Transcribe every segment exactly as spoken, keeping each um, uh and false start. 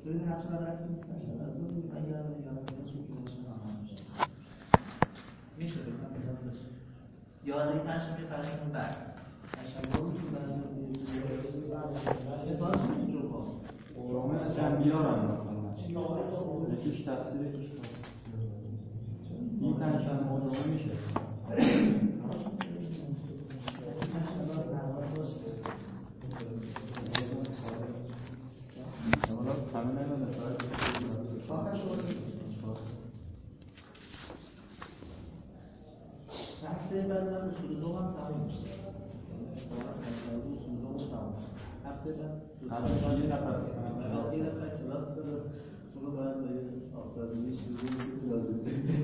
ببین هر چقدر رفتیم می‌کنه از اون اگر یادش میشه نمیشه میشه بگم نیاز داشت یادی پنجم که پنجم بعد پنجم رو تو بعد باز می‌جوره جامعه جنبیار هم یکیش تفسیر یکیش این پنجم موضوع میشه هفته بعد من اصول دو هم تموم میشه اصول دو تموم هفته بعد هفته یه نفر یه نفر کلاس داره اونو باید با یه آفتابی شروع لازم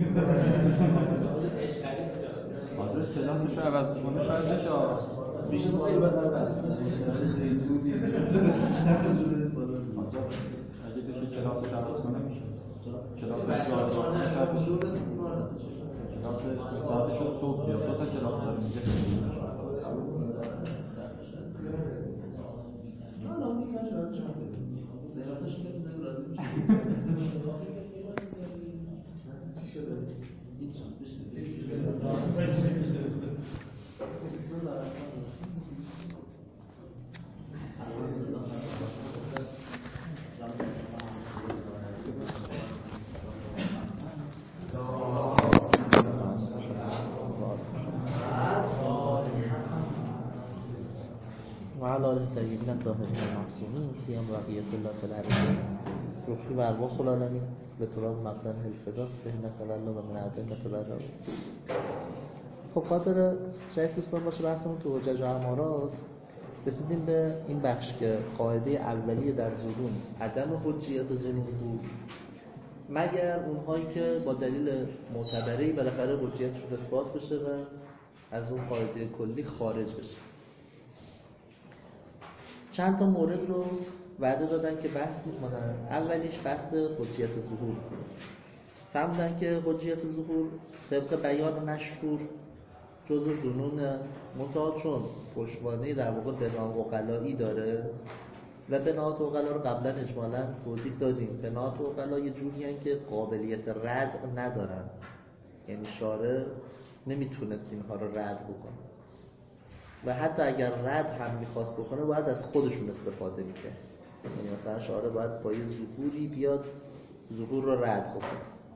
آدرس کلاسش رو عوض کنه شاید بشه میشه ما یه بار بعد اگه بشه کلاسش عوض کنه میشه کلاس جایگاه شاید بشه کلاس ساعتش رو صبح بیاد دو تا کلاس داره میگه حالا اون دیگه شاید شما بدونید دراتش که بزنید راضی میشه چی شده؟ هیچ بشه وعلى آله الطيبين الطاهرين المعصومين سيما بقية الله في الأرض روحي وأرواح العالمين بتراب مقدم الفدا بهنا تولى ومن أعدائنا تبرأ. خب خاطر شریف دوستان باشه بحثمون تو حجج و امارات رسیدیم به این بخش که قاعده اولیه در ظنون عدم حجیت ظنون بود مگر اونهایی که با دلیل معتبری بالاخره حجیتشون اثبات بشه و از اون قاعده کلی خارج بشه. چند تا مورد رو وعده دادن که بحث میکنن. اولیش بحث حجیت ظهور. فهمیدن که حجیت ظهور طبق بیان مشهور جزء ظنون منتها چون پشتوانه در واقع بناء عقلایی داره و بناءات عقلا رو قبلا اجمالا توضیح دادیم. بناءات عقلا یه جوری هستن که قابلیت رد ندارن، یعنی شارع نمیتونست اینها رو رد بکنه و حتی اگر رد هم میخواست بکنه باید از خودشون استفاده میکنه. یعنی مثلا شارع باید با یه ظهوری بیاد ظهور رو رد بکنه.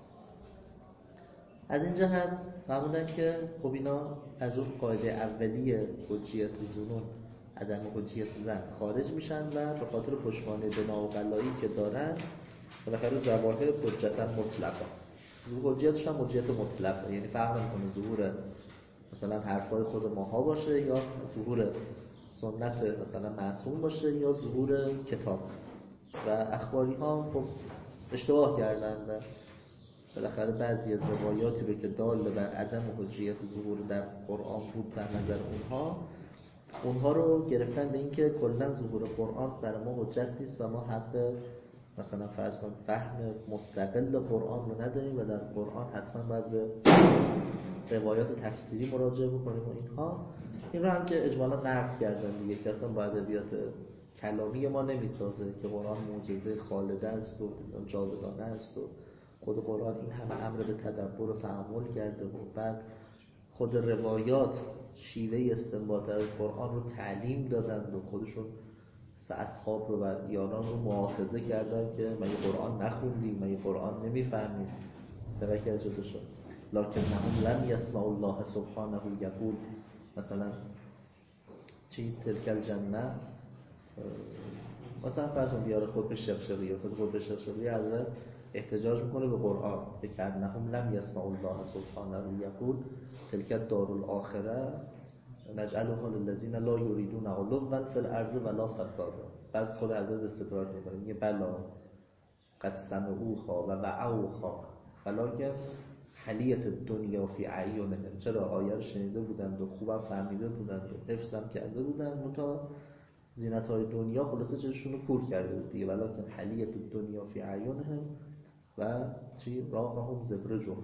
از این جهت فهمیدن که خب اینا از اون قاعده اولیه حجیت ظنون عدم حجیت ظن خارج میشن و به خاطر پشتوانه بناء عقلایی که دارن بالاخره ظواهر حجتا مطلقه. ظهور حجیتش هم حجیت مطلقه، یعنی فرق نمیکنه ظهور مثلا حرفای خود ماها باشه یا ظهور سنت مثلا معصوم باشه یا ظهور کتاب. و اخباری ها خب اشتباه کردن و بالاخره بعضی از روایاتی رو که دال بر عدم حجیت ظهور در قرآن بود در نظر اونها اونها رو گرفتن به این که کلا ظهور قرآن برای ما حجت نیست و ما حق مثلا فرض کن فهم مستقل قرآن رو نداریم و در قرآن حتما باید به روایات تفسیری مراجعه بکنیم و اینها. این رو هم که اجمالا نقد کردن دیگه که اصلا با ادبیات کلامی ما نمیسازه که قرآن معجزه خالده است و جاودانه است و خود قرآن این همه امر به تدبر و تأمل کرده و بعد خود روایات شیوه استنباط از قرآن رو تعلیم دادن و خودشون اصحاب رو و یاران رو مؤاخذه کردن که ما یه قرآن نخوندیم، ما یه قرآن نمیفهمیم. توکل شده شد لکن هم لم یسمع الله سبحانه یقول مثلا چی تلک الجنه مثلا فرض کن بیاره خود به شخشقی مثلا خود به شخشقی حضرت احتجاج میکنه به قرآن که انهم لم یسمع الله سبحانه یقول تلک الدار الاخره نجعلها للذین لا یریدون علوا فی الارض ولا فسادا. بعد خود حضرت استدراک میکنه میگه بلا قد سمعوها و وعوها ولکن حلیت دنیا فی اعینهم. چرا آیه رو شنیده بودند و خوبم فهمیده بودند و حفظم کرده بودند متا زینت های دنیا خلاصه چششون رو کور کرده بود دیگه. ولکن حلیت دنیا فی اعینهم و چی راهم زبرجهم.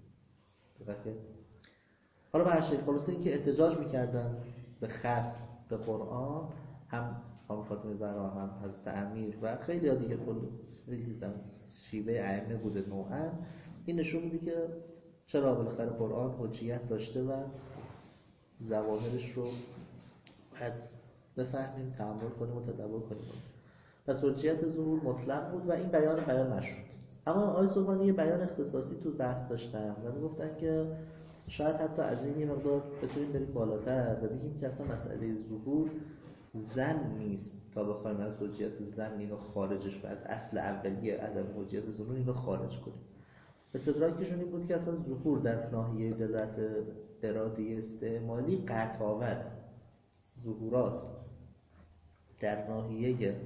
حالا به هر شکل خلاصه این که احتجاج میکردن به خصم به قرآن هم هم فاطمه زهرا هم حضرت امیر و خیلی ها دیگه کل خیلی شیوه ائمه بوده نوعا. این نشون میده که چرا بالاخره قرآن حجیت داشته و ظواهرش رو باید بفهمیم، تأمل کنیم و تدبر کنیم. پس حجیت ظهور مطلق بود و این بیان بیان نشد. اما آقای سبحانی یه بیان اختصاصی تو بحث داشتن و میگفتن که شاید حتی از این یه مقدار بتونیم بریم بالاتر و بگیم که اصلا مسئله ظهور زن نیست تا بخوایم از حجیت زن اینو خارجش و از اصل اولیه عدم حجیت ظهور اینو خارج کنیم. استدراکشون این بود که اصلا ظهور در ناحیه دلالت ارادی استعمالی قطع آور، ظهورات در ناحیه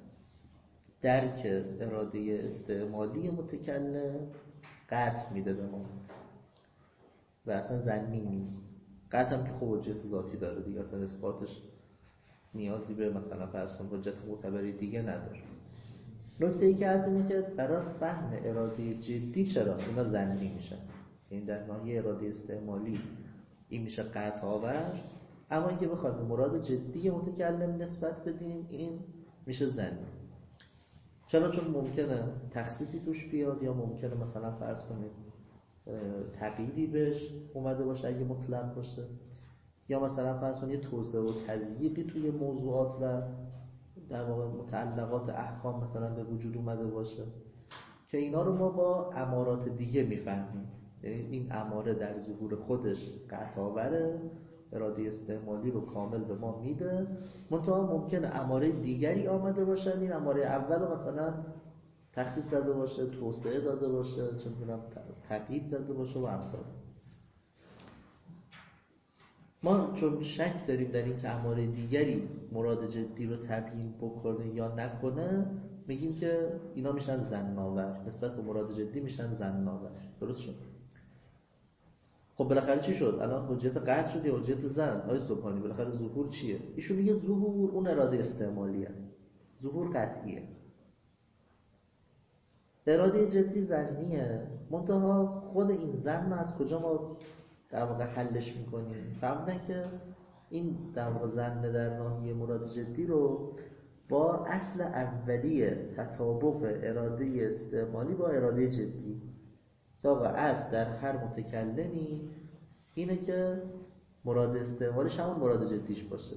درک اراده استعمالی متکلم قطع میده به ما و اصلا ظنی نیست. قطع هم که خب حجت ذاتی داره دیگه، اصلا اثباتش نیازی به مثلا فرض کن حجت معتبری دیگه نداره. نکته ای که از اینه که برای فهم اراده جدی چرا اینا ظنی میشن، این در ناحیه اراده استعمالی این میشه قطع آور، اما اینکه بخوایم به مراد جدی متکلم نسبت بدیم این میشه ظنی. چرا؟ چون ممکنه تخصیصی توش بیاد یا ممکنه مثلا فرض کنید تقییدی بهش اومده باشه اگه مطلق باشه، یا مثلا فرض کنید توسعه و تضییقی توی موضوعات و در واقع متعلقات احکام مثلا به وجود اومده باشه که اینا رو ما با امارات دیگه میفهمیم. یعنی این اماره در ظهور خودش قطع آوره، اراده استعمالی رو کامل به ما میده، منتها ممکنه اماره دیگری آمده باشن این اماره اول رو مثلا تخصیص داده باشه، توسعه داده باشه، چه می‌دونم تقیید داده باشه و امثال. ما چون شک داریم در این که اماره دیگری مراد جدی رو تبیین بکنه یا نکنه، میگیم که اینا میشن ظن‌آور، نسبت به مراد جدی میشن ظن‌آور. درست شد؟ خب بالاخره چی شد؟ الان حجت قطع شد یا حجت ظن؟ آقای سبحانی بالاخره ظهور چیه؟ ایشون میگه ظهور اون اراده استعمالی است. ظهور قطعیه. اراده جدی ظنیه، منتها خود این ظن از کجا ما در واقع حلش میکنیم؟ فهمیدن که این در واقع ظن در ناحیه مراد جدی رو با اصل اولیه تطابق اراده استعمالی با اراده جدی، آقا اصل در هر متکلمی اینه که مراد استعمالیش همون مراد جدیش باشه،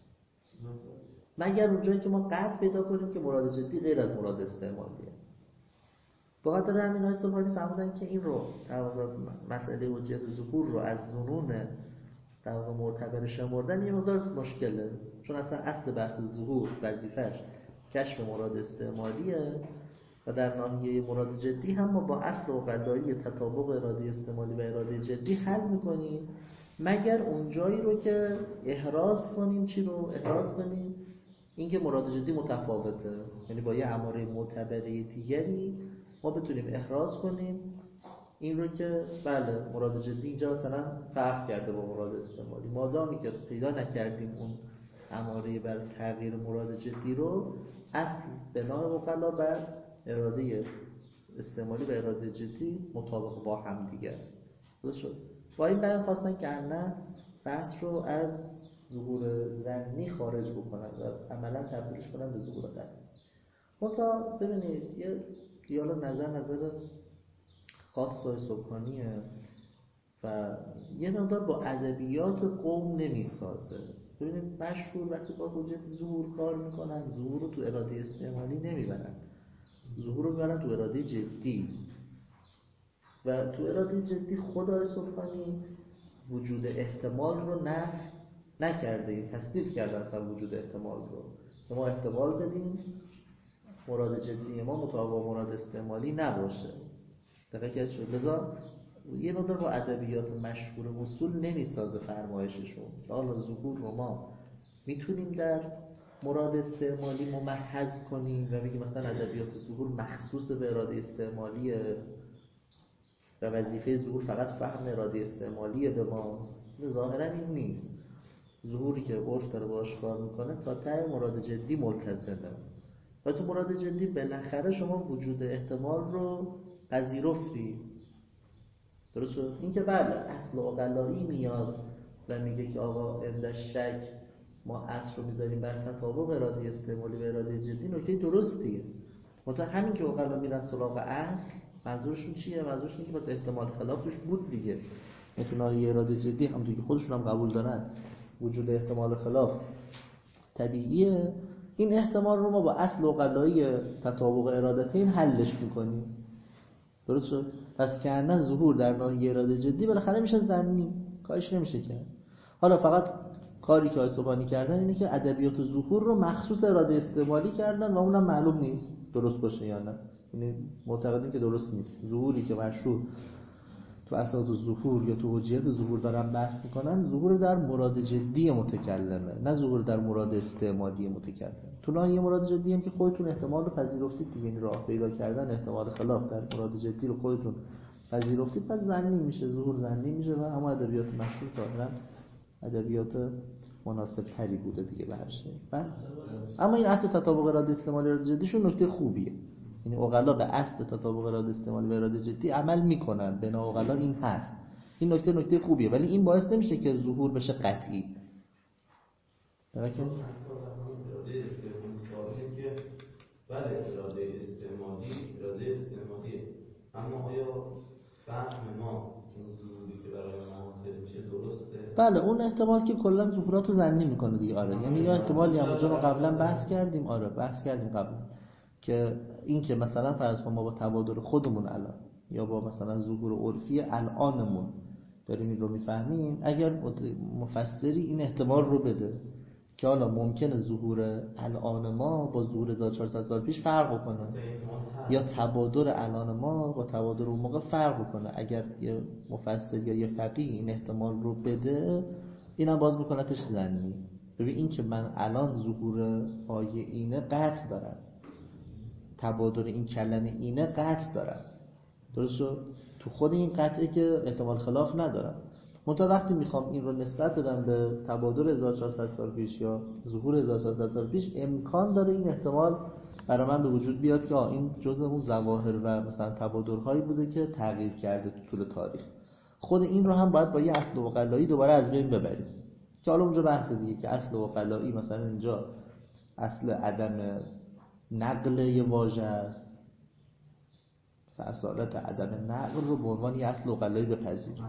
مگر اونجایی که ما قطع پیدا کنیم که مراد جدی غیر از مراد استعمالیه. با خاطر همین های سبحانی فهمیدن که این رو در واقع مسئله حجیت ظهور رو از ظنون در واقع معتبر شمردن یه مقدار مشکله، چون اصلا اصل بحث ظهور وظیفه‌اش کشف مراد استعمالیه و در ناحیه مراد جدی هم ما با اصل اوغلایی تطابق اراده استعمالی و اراده جدی حل میکنیم، مگر اون جایی رو که احراز کنیم. چی رو احراز کنیم؟ اینکه مراد جدی متفاوته، یعنی با یه اماره معتبره دیگری ما بتونیم احراز کنیم این رو که بله مراد جدی اینجا مثلا فرق کرده با مراد استعمالی. مادامی که پیدا نکردیم اون اماره بر تغییر مراد جدی رو، اصل بنا اوغلا بر اراده استعمالی و اراده جدی مطابق با هم دیگه است. درست شد؟ با این بیان خواستن که نه بحث رو از ظهور ظنی خارج بکنن و عملا تبدیلش کنن به ظهور قطعی. منتها ببینید یه دیالا نظر نظر خاص با سبحانیه و یه مقدار با ادبیات قوم نمیسازه. ببینید مشهور وقتی با حجت ظهور کار میکنن، ظهور رو تو اراده استعمالی نمیبرن، ظهور رو میبرن تو اراده جدی و تو اراده جدی خدای سبحانی وجود احتمال رو نفی نکرده، تصدیق کرده اصلا وجود احتمال رو که ما احتمال بدیم مراد جدی ما مطابق با مراد استعمالی نباشه. دقیقه شد. لذا یه مقدار با ادبیات مشهور اصول نمیسازه فرمایششون که حالا ظهور رو ما میتونیم در مراد استعمالی ممحض کنیم و بگیم مثلا ادبیات ظهور مخصوص به اراده استعمالیه و وظیفه ظهور فقط فهم اراده استعمالیه به ماست. ظاهرا این نیست. ظهوری که عرف داره باش کار میکنه تا ته مراد جدی ملتزمه و تو مراد جدی بالاخره شما وجود احتمال رو پذیرفتی. درست شد؟ این که بله اصل اوغلایی میاد و میگه که آقا اندش شک ما اصل رو میذاریم بر تطابق اراده استعمالی و اراده جدی، نکته درستیه، مثلا همین که عقلا میرن سراغ اصل، منظورشون چیه؟ منظورشون اینه که بس احتمال خلاف توش بود دیگه. میتونه یه اراده جدی همونطور که خودشون هم قبول دارن وجود احتمال خلاف طبیعیه، این احتمال رو ما با اصل عقلایی تطابق ارادتین حلش میکنیم. درست شد؟ پس که نه ظهور در ناحیه اراده جدی بالاخره میشه ظنی، کارش نمیشه کرد. حالا فقط کاری که آیسوبانی کردن اینه که ادبیات ظهور رو مخصوص اراده استعمالی کردن و اونم معلوم نیست درست باشه یا نه. یعنی معتقدیم که درست نیست. ظهوری که مشروع تو اساس ظهور یا تو حجیت ظهور دارن بحث میکنن، ظهور در مراد جدی متکلمه، نه ظهور در مراد استعمالی متکلم. تو ناحیه مراد جدی هم که خودتون احتمال رو پذیرفتید دیگه، این راه پیدا کردن احتمال خلاف در مراد جدی رو خودتون پذیرفتید، پس ظنی میشه، ظهور ظنی میشه و اما ادبیات مشروع کاملا ادبیات مناسب تری بوده دیگه به هر شی. اما این اصل تطابق اراده استعمالی اراده جدیشون نکته خوبیه. یعنی عقلا به اصل تطابق اراده استعمالی و اراده جدی عمل میکنن، بنا عقلا این هست. این نکته نکته خوبیه، ولی این باعث نمیشه که ظهور بشه قطعی. درسته؟ اراده استعمالی سوالی که بله اراده استعمالی اراده استعمالیه، اما آیا فهم ما اون ظهوری که برای ما حاصل میشه درسته؟ بله اون احتمال که کلا ظهورات رو ظنی میکنه دیگه. آره یعنی یا احتمالی هم اونجا رو قبلا بحث کردیم. آره بحث کردیم قبلا که این که مثلا فرض کن ما با تبادر خودمون الان یا با مثلا ظهور عرفی الانمون داریم این رو میفهمیم، اگر مفسری این احتمال رو بده که حالا ممکنه ظهور الان ما با ظهور هزار و چهارصد سال پیش فرق کنه یا تبادر الان ما با تبادر اون موقع فرق کنه، اگر یه مفسر یا یه فقیه این احتمال رو بده، اینم باز میکنتش ظنی. ببین این که من الان ظهور آیه اینه قطع دارم، تبادر این کلمه اینه قطع دارم، درست شد؟ تو خود این قطعه که احتمال خلاف ندارم. منتها وقتی میخوام این رو نسبت بدم به تبادر هزار و چهارصد سال پیش یا ظهور هزار و چهارصد سال پیش، امکان داره این احتمال برای من به وجود بیاد که این جزء اون ظواهر و مثلا تبادرهایی بوده که تغییر کرده تو طول تاریخ. خود این رو هم باید با یه اصل عقلایی دوباره از بین ببریم که حالا اونجا بحث دیگه که اصل عقلایی مثلا اینجا اصل عدم نقل یه واژه است، اصالت عدم نقل رو به عنوان یه اصل عقلایی بپذیریم.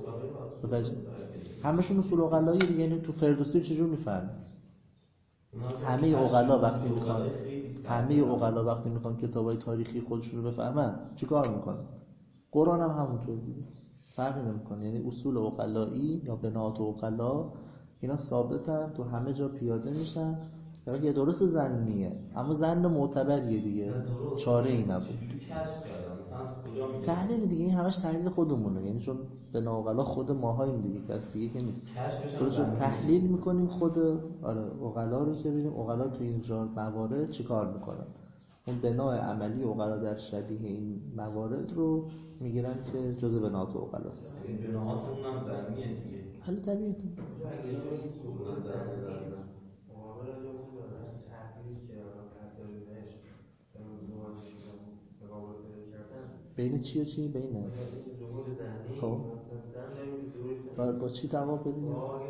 همشون اصول عقلایی دیگه. یعنی تو فردوسی چجور میفهمن؟ همه عقلا وقتی میخوان همه عقلا وقتی میخوان کتابای تاریخی خودشون رو بفهمن چیکار میکنن؟ قرآن هم همونطور دیگه، فرقی نمیکنه. یعنی اصول عقلایی یا بنات عقلا اینا ثابتن، تو همه جا پیاده میشن. یعنی درست ظنیه اما ظن معتبریه دیگه، چاره ای نبود. تحلیل دیگه، این همش تحلیل خودمونه، یعنی چون به ناقلا خود ماهاییم دیگه، کس دیگه که نیست. درست تحلیل میکنیم خود آره عقلا رو که ببینیم عقلا تو این جور موارد چیکار میکنن. اون بنای عملی عقلا در شبیه این موارد رو میگیرن که جزء بنات عقلا است. این بناهاتون هم ظنیه دیگه. حالا طبیعیه. بین چی و چی؟ بین خب با, با چی تعامل بدیم؟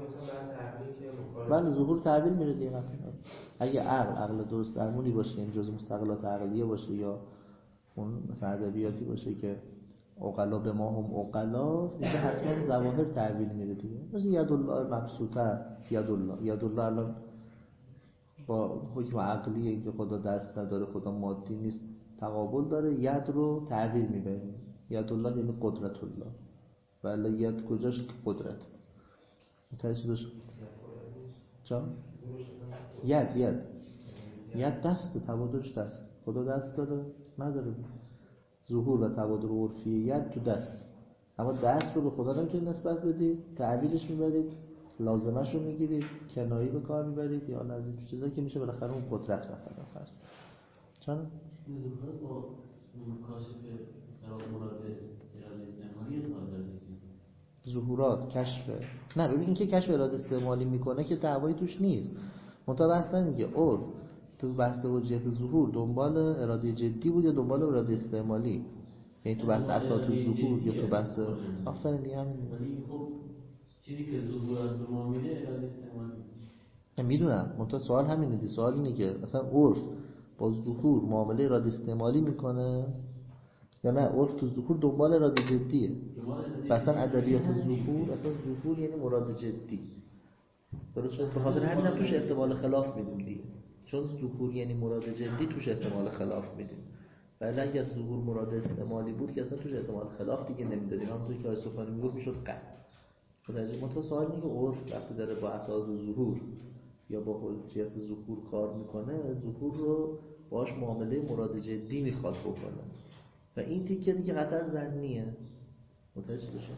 بله ظهور تعبیر میره دیگه. اگه عقل عقل درست درمونی باشه، این جزء مستقلات عقلیه باشه یا اون مثلا ادبیاتی باشه که عقلا به ما هم عقلاست، دیگه حتما ظواهر تعبیر میره دیگه. مثلا ید الله مبسوطه، ید الله ید الله الان با حکم عقلیه که خدا دست نداره، خدا مادی نیست، تقابل داره، ید رو تعبیر میبریم. ید الله یعنی قدرت الله، ولی ید کجاش؟ قدرت متوجه داشت چا؟ ید ید ید دست، تبادرش دست. خدا دست داره؟ نداره. ظهور و تبادر عرفی ید تو دست، اما دست رو به خدا نمیتونید نسبت بدید، تعبیرش میبرید، لازمش رو میگیرید، کنایی به کار میبرید یا از این چیزایی که میشه بالاخره اون قدرت مثلا فرض. چرا؟ ظهور با کاشف مراد اراده استعمالی داره. ظهورات کشف نه ببین این که کشف اراده استعمالی میکنه که دعوایی توش نیست. منتها بحث دیگه عرف تو بحث حجیت ظهور دنبال اراده جدی بود یا دنبال اراده استعمالی؟ یعنی تو بحث اساس ظهور یا تو بحث آفرین دیگه همین. ولی خب چیزی که ظهورات به ما میده اراده استعمالی. میدونم منتها سوال همینه دی، سوال اینه که مثلا عرف با ظهور معامله اراده استعمالی میکنه یا نه عرف تو ظهور دنبال اراده جدیه. مثلا ادبیات ظهور اصلا ظهور یعنی مراد جدی. درست شد؟ به خاطر همین هم توش احتمال خلاف میدیم دیگه، چون ظهور یعنی مراد جدی توش احتمال خلاف میدیم. ولی اگر ظهور مراد استعمالی بود که اصلا توش احتمال خلاف دیگه نمیدادیم. همونطوری که آقای سبحانی میگفت میشد قطع. خب در این سوال اینه که عرف وقتی داره با اساس ظهور یا با حجیت ظهور کار میکنه، ظهور رو باهاش معامله مراد جدی میخواد بکنه و این تیکه دیگه قطعا ظنیه. متوجه بشین؟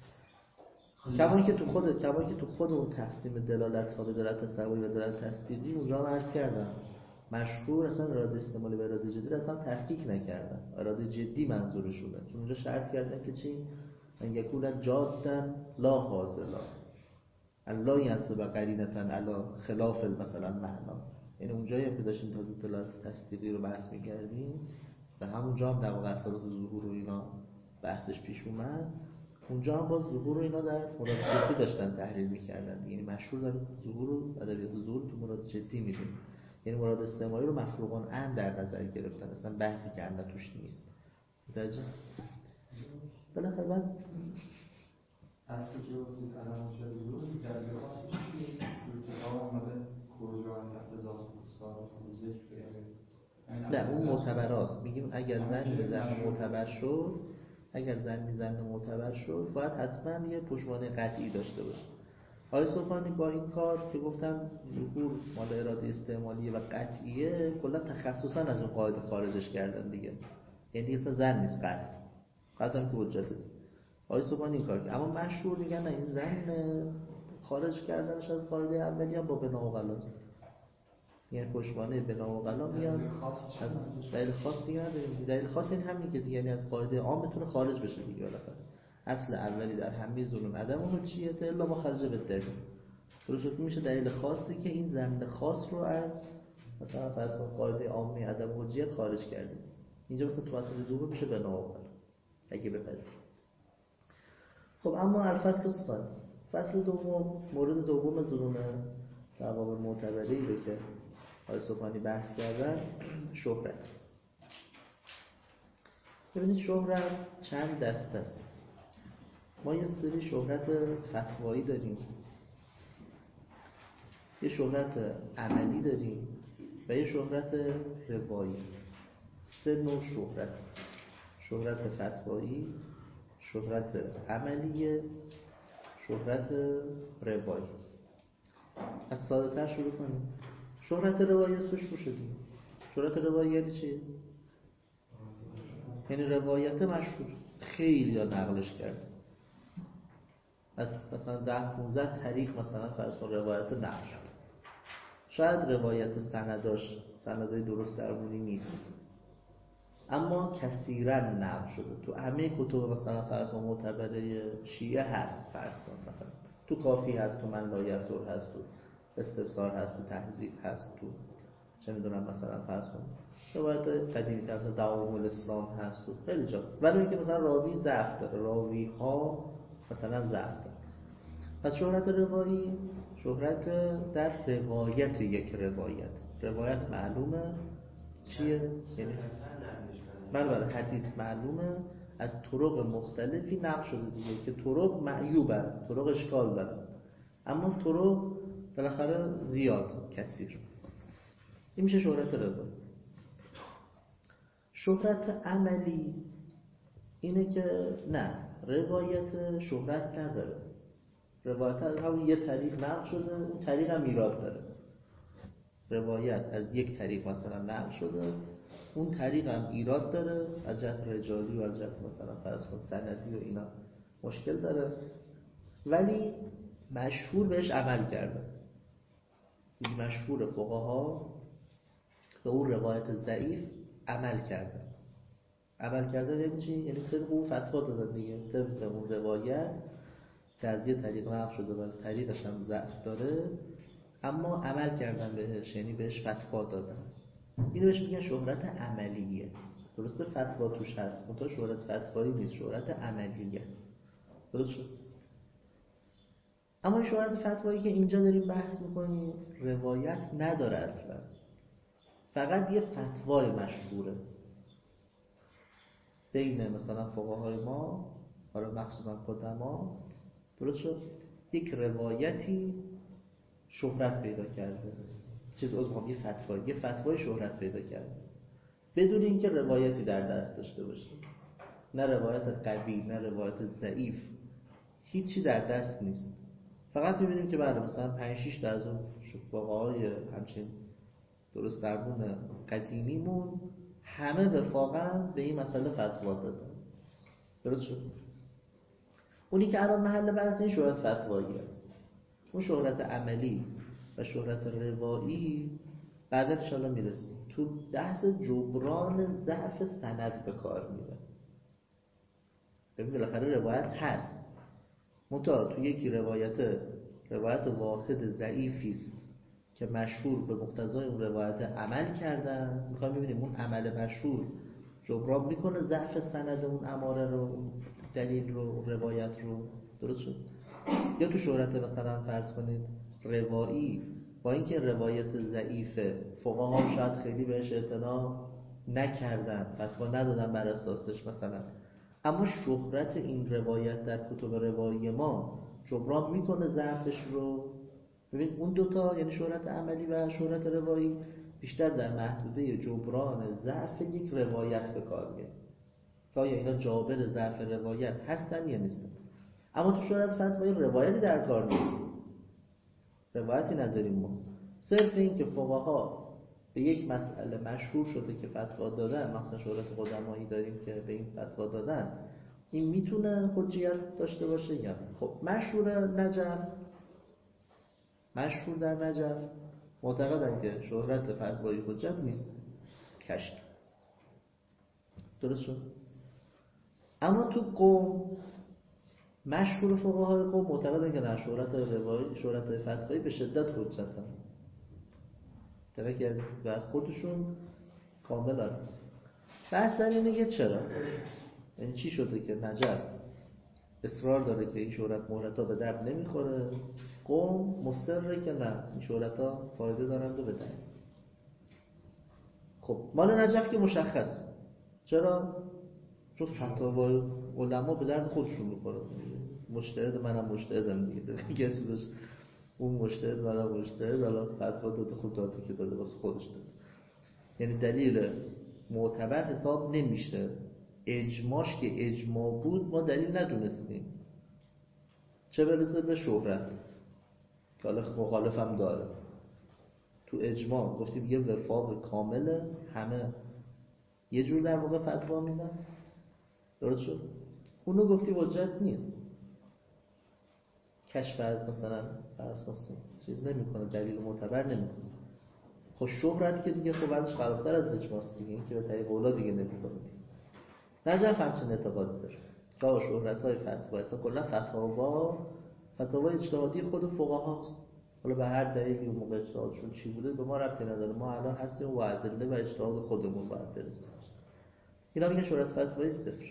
کما که تو خود کما که تو خود اون تقسیم دلالت ها به دلالت تصوری و دلالت تصدیقی اونجا هم عرض کردم مشهور اصلا اراده استعمالی و اراده جدی اصلا تفکیک نکردن، اراده جدی منظورشونه، چون اونجا شرط کردن که چی؟ من یکون جادن لا حاصلا الله ینصب قرینتا علی خلاف مثلا معنا. یعنی اونجایی هم که داشتیم تازه دلالت تصدیقی رو بحث می‌کردیم و همونجا هم در واقع اثرات ظهور و اینا بحثش پیش اومد، اونجا هم باز ظهور رو اینا در مراد جدی داشتن تحلیل می‌کردن. یعنی مشهور در ظهور و ادبیات ظهور تو مراد جدی می‌دونیم، یعنی مراد استعمالی رو مفروغاً عن در نظر گرفتن، اصلا بحثی که اندر توش نیست. متوجه؟ بالاخره من اصل که وقتی علم شد ظهور در لباس چیه؟ ارتقا آمده خروج و تحت ذات مستقر و ذکر. نه اون معتبر است. میگیم اگر زن زن معتبر شد، اگر زن زن معتبر شد باید حتما یه پشتوانه قطعی داشته باشه. آقای سبحانی با این کار که گفتن ظهور مال اراده استعمالیه و قطعیه، کلا تخصصا از اون قاعده خارجش کردن دیگه. یعنی اصلا زن نیست، قطع قطعا که حجته. آقای سبحانی این کار کرد، اما مشهور میگن نه این زن خارج کردنش از قاعده اولیه با بنا و غلاست. یعنی پشتوانه بنا و غلا میاد از دلیل خاص دیگه نداریم. دلیل خاص این همین که دیگه یعنی از قاعده عام بتونه خارج بشه دیگه. بالاخره اصل اولی در همه ظلم عدم حجیت الا ما خرج به دلیل. درست میشه دلیل خاصی که این ضمن خاص رو از مثلا فرض کن قاعده عامی عدم حجیت خارج کردیم. اینجا مثلا تو اصل ظهور میشه بنا و غلا اگه بپذیریم. خب اما الفصل الثانی، فصل دوم، مورد دوم ظلم روابط معتبری رو که آقای سبحانی بحث کردن، شهرت. ببینید شهرت چند دسته است. ما یه سری شهرت فتوایی داریم، یه شهرت عملی داریم و یه شهرت روایی. سه نوع شهرت: شهرت فتوایی، شهرت عملیه، شهرت روایی. از ساده تر شروع کنیم. شهرت روایی اسمش رو شدیم. شهرت روایی یعنی چی؟ یعنی روایت مشهور، خیلی ها نقلش کرد. از مثلا ده پونزده طریق مثلا فرض کن روایت نقل شد. شاید روایت سنداش سندای درست درمونی نیست، اما کثیرا نقل شده. تو همه کتب مثلا فرض کن معتبره شیعه هست، فرض کن مثلا تو کافی هست، تو من لا یسر هست، تو استفسار هست، تو تهذیب هست، تو چه میدونم مثلا فرض کن روایت قدیمی تر مثلا دعاوی الاسلام هست، تو خیلی جا. ولی اینکه مثلا راوی ضعف داره، راوی ها مثلا ضعف داره. پس شهرت روایی، شهرت در روایت یک روایت. روایت معلومه چیه؟ یعنی بله بله حدیث معلومه، از طرق مختلفی نقل شده دیگه که طرق معیوبه، طرق اشکال داره، اما طرق بالاخره زیاد، کثیر. این میشه شهرت روایی. شهرت عملی اینه که نه، روایت شهرت نداره. روایت از همون یه طریق نقل شده، اون طریق هم ایراد داره. روایت از یک طریق مثلا نقل شده، اون طریق هم ایراد داره، از جهت رجالی و از جهت مثلا فرض کن سندی و اینا مشکل داره، ولی مشهور بهش عمل کرده. این مشهور فقها به اون روایت ضعیف عمل کرده. عمل کرده یعنی چی؟ یعنی طبق اون فتوا دادن دیگه، طبق اون روایت که از یه طریق نقل شده و طریقش هم ضعف داره، اما عمل کردن بهش، یعنی بهش فتوا دادن. اینو بهش میگن شهرت عملیه. درسته فتوا توش هست، منتها شهرت فتوایی نیست، شهرت عملیه. درست شد؟ اما شهرت فتوایی که اینجا داریم بحث میکنیم روایت نداره اصلا. فقط یه فتوای مشهوره بین مثلا فقهای ما، حالا مخصوصا قدما، درست شد، یک روایتی شهرت پیدا کرده، چیز عذرخواهم، یه فتوای یه فتوای شهرت پیدا کرده بدون اینکه روایتی در دست داشته باشه، نه روایت قوی نه روایت ضعیف، هیچی در دست نیست. فقط می‌بینیم که بعد مثلا پنج شش تا از اون فقهای همچین درست درمون قدیمیمون همه وفاقاً به این مسئله فتوا دادن. درست شد؟ اونی که الان محل بحث این شهرت فتوایی است. اون شهرت عملی و شهرت روایی بعدا ان شاءالله میرسیم. تو بحث جبران ضعف سند به کار میره. ببین بالاخره روایت هست، منتها تو یکی روایت روایت واحد ضعیفی است که مشهور به مقتضای اون روایت عمل کردن، میخوایم ببینیم اون عمل مشهور جبران میکنه ضعف سند اون اماره رو، اون دلیل رو، روایت رو. درست شد؟ یا تو شهرت مثلا فرض کنید روایی، با اینکه روایت ضعیفه فقها شاید خیلی بهش اعتنا نکردن، فتوا ندادن بر اساسش مثلا، اما شهرت این روایت در کتب روایی ما جبران میکنه ضعفش رو. ببین اون دوتا، یعنی شهرت عملی و شهرت روایی، بیشتر در محدوده جبران ضعف یک روایت به کار میاد. آیا اینا جابر ضعف روایت هستن یا نیستن؟ اما تو شهرت فتوایی روایتی در کار نیست، روایتی نداریم ما. صرف این که فقها به یک مسئله مشهور شده که فتوا دادن، مثلا شهرت قدمایی داریم که به این فتوا دادن، این میتونه حجیت داشته باشه یا نه؟ خب مشهور نجف، مشهور در نجف معتقدن که شهرت فتوایی حجت نیست، کشف. درست شد؟ اما تو قوم مشهور فقهای قوم معتقدن که نه، شهرت روایی، شهرت فتوایی به شدت حجتن. طبعا و خودشون کاملا بحث در اینه که چرا؟ این چی شده که نجف اصرار داره که این شهرت مهرتا به درد نمیخوره، قوم مصره که نه، این شهرتا فایده دارند و به درد. خب مال نجف که مشخص، چرا؟ چون فتاوای علما به درد خودشون میخوره. مجتهد منم مجتهدم دیگه، دیگه چیزش اون مجتهد منم مجتهد، حالا فتوا داده خود داده که داده واسه خودش داده، یعنی دلیل معتبر حساب نمیشه. اجماعش که اجماع بود ما دلیل ندونستیم، چه برسه به شهرت که حالا مخالف هم داره. تو اجماع گفتیم یه وفاق کامله، همه یه جور در واقع فتوا میدن. درست شد؟ اونو گفتی حجت نیست، کشف از مثلا فرض کنیم چیز نمیکنه، دلیل معتبر نمیکنه. خب شهرت که دیگه خب ازش خرابتر از اجماعست دیگه، این که به طریق اولا دیگه نمیکنه دیگه. نجف همچین اعتقاد داره که آقا شهرت‌های فتوا اصلا کلا فتاوا فتاوا اجتهادی خود فقهاست، حالا به هر دلیلی اون موقع اجتهادشون چی بوده به ما ربطی نداره، ما الان هستیم و ادله و اجتهاد خودمون باید برسیم. اینا میگن شهرت فتوایی صفر.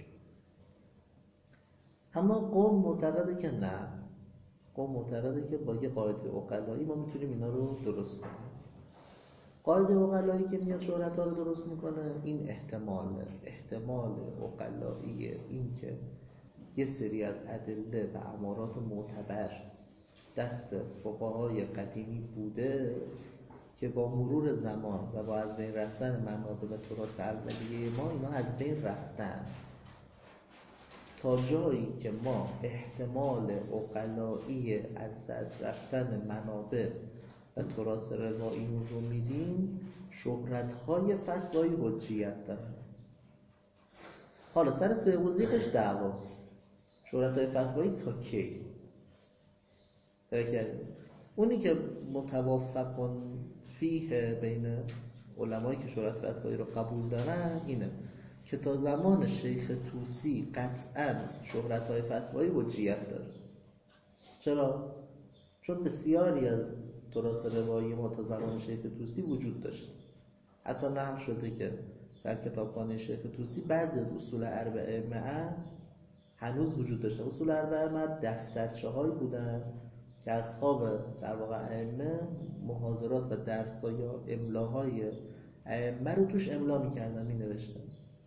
اما قوم معتقده که نه، قوم معتقده که با یه قاعده عقلایی ما میتونیم اینا رو درست کنیم. قاعده عقلایی که میاد شهرت‌ها رو درست میکنه این احتمال احتمال عقلایی، این که یه سری از ادله و امارات معتبر دست فقهای قدیمی بوده که با مرور زمان و با از بین رفتن منابع و تراث اولیه ما اینا از بین رفتن، تا جایی که ما احتمال عقلایی از دست رفتن منابع و تراث روایی رو میدیم، شهرت‌های فتوایی حجیت دارن. حالا سر سه وزیقش دعواست، شهرت‌های فتوایی تا کی؟ اونی که متوافقون فیه بین علمایی که شهرت فتوایی رو قبول دارن اینه که تا زمان شیخ طوسی قطعاً شهرت‌های فتوایی حجیت داره. چرا؟ چون بسیاری از تراث روایی ما تا زمان شیخ طوسی وجود داشت. حتی نقل شده که در کتابخانه شیخ طوسی بعضی از اصول اربعه معه هنوز وجود داشته. اصول اربعه معه دفترچه هایی بودن که اصحاب در واقع ائمه محاضرات و درس‌ها یا املاهای ائمه رو توش املا میکردن، مینوشتن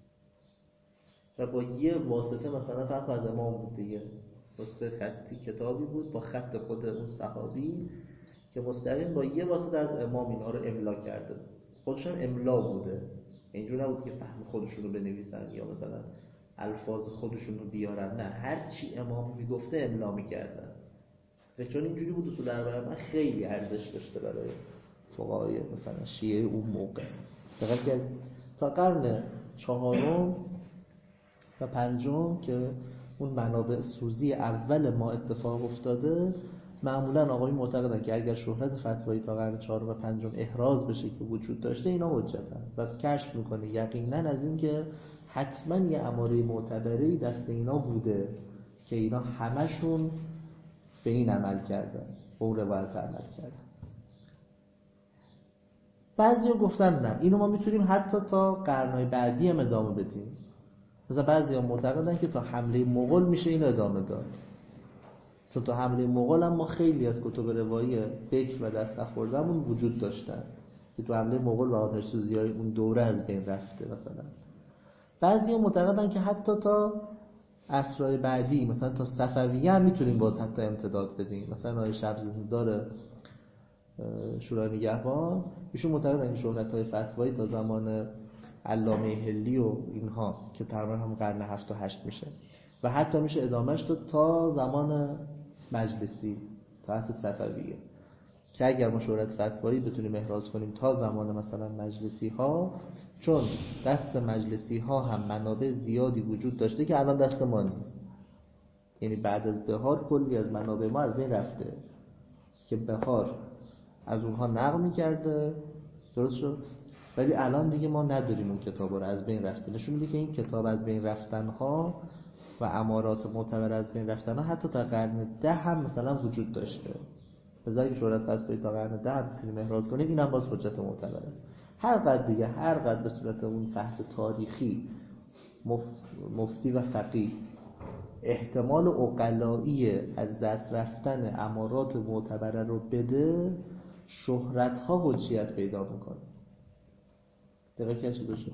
و با یه واسطه مثلا فرق از امام بود دیگه، نسخه خطی کتابی بود با خط خود اون صحابی که مستقیم با یه واسطه از امام اینا رو املا کرده، خودشون املا بوده، اینجور نبود که فهم خودشون رو بنویسن یا مثلا الفاظ خودشون رو بیارن، نه هر چی امام میگفته املا میکردن. چون اینجوری بود اصول درباره من خیلی ارزش داشته برای فقهای مثلا شیعه اون موقع. دقیق که تا قرن چهارم و پنجم که اون منابع سوزی اول ما اتفاق افتاده، معمولا آقایی معتقدن که اگر شهرت فتوایی تا قرن چهارم و پنجم احراز بشه که وجود داشته، اینا حجتن و کشف میکنه یقینا از این که حتما یه اماره معتبری دست اینا بوده که اینا همشون به این عمل کردن، به اون روایت عمل کردن. بعضیا گفتن نه، اینو ما میتونیم حتی تا قرنهای بعدی هم ادامه بدیم. مثلا بعضیا معتقدن که تا حمله مغول میشه اینو ادامه داد، چون تا حمله مغول هم ما خیلی از کتب روایی بکر و دست نخورده‌مون وجود داشتن که تو حمله مغول و آتش سوزی‌های اون دوره از بین رفته. مثلا بعضیا معتقدن که حتی تا عصرهای بعدی، مثلا تا صفویه هم میتونیم باز حتی امتداد بدیم. مثلا آقای شبزنده‌دار شورای نگهبان ایشون معتقدن که شهرت‌های فتوایی تا زمان علامه هلی و اینها که تقریبا هم قرن هفت و هشت میشه و حتی میشه ادامهش داد تا زمان مجلسی، تا عصر صفویه، که اگر ما شهرت فتوایی بتونیم احراز کنیم تا زمان مثلا مجلسی ها، چون دست مجلسی ها هم منابع زیادی وجود داشته که الان دست ما نیست. یعنی بعد از بهار کلی از منابع ما از بین رفته که بهار از اونها نقل می‌کرده، درست شد، ولی الان دیگه ما نداریم اون کتابا رو، از بین رفته. نشون میده که این کتاب از بین رفتن‌ها و امارات معتبر از بین رفتن‌ها حتی تا قرن ده هم مثلا وجود داشته. بذارید شهرت فتوایی تا قرن ده بتونیم احراز کنیم، این هم باز حجت معتبر است. هر قد دیگه هر قد به صورت اون فحص تاریخی مفتی و فقیه احتمال عقلایی از دست رفتن امارات معتبره رو بده، شهرت‌ها حجیت پیدا میکنه. دقیقه چی باشه؟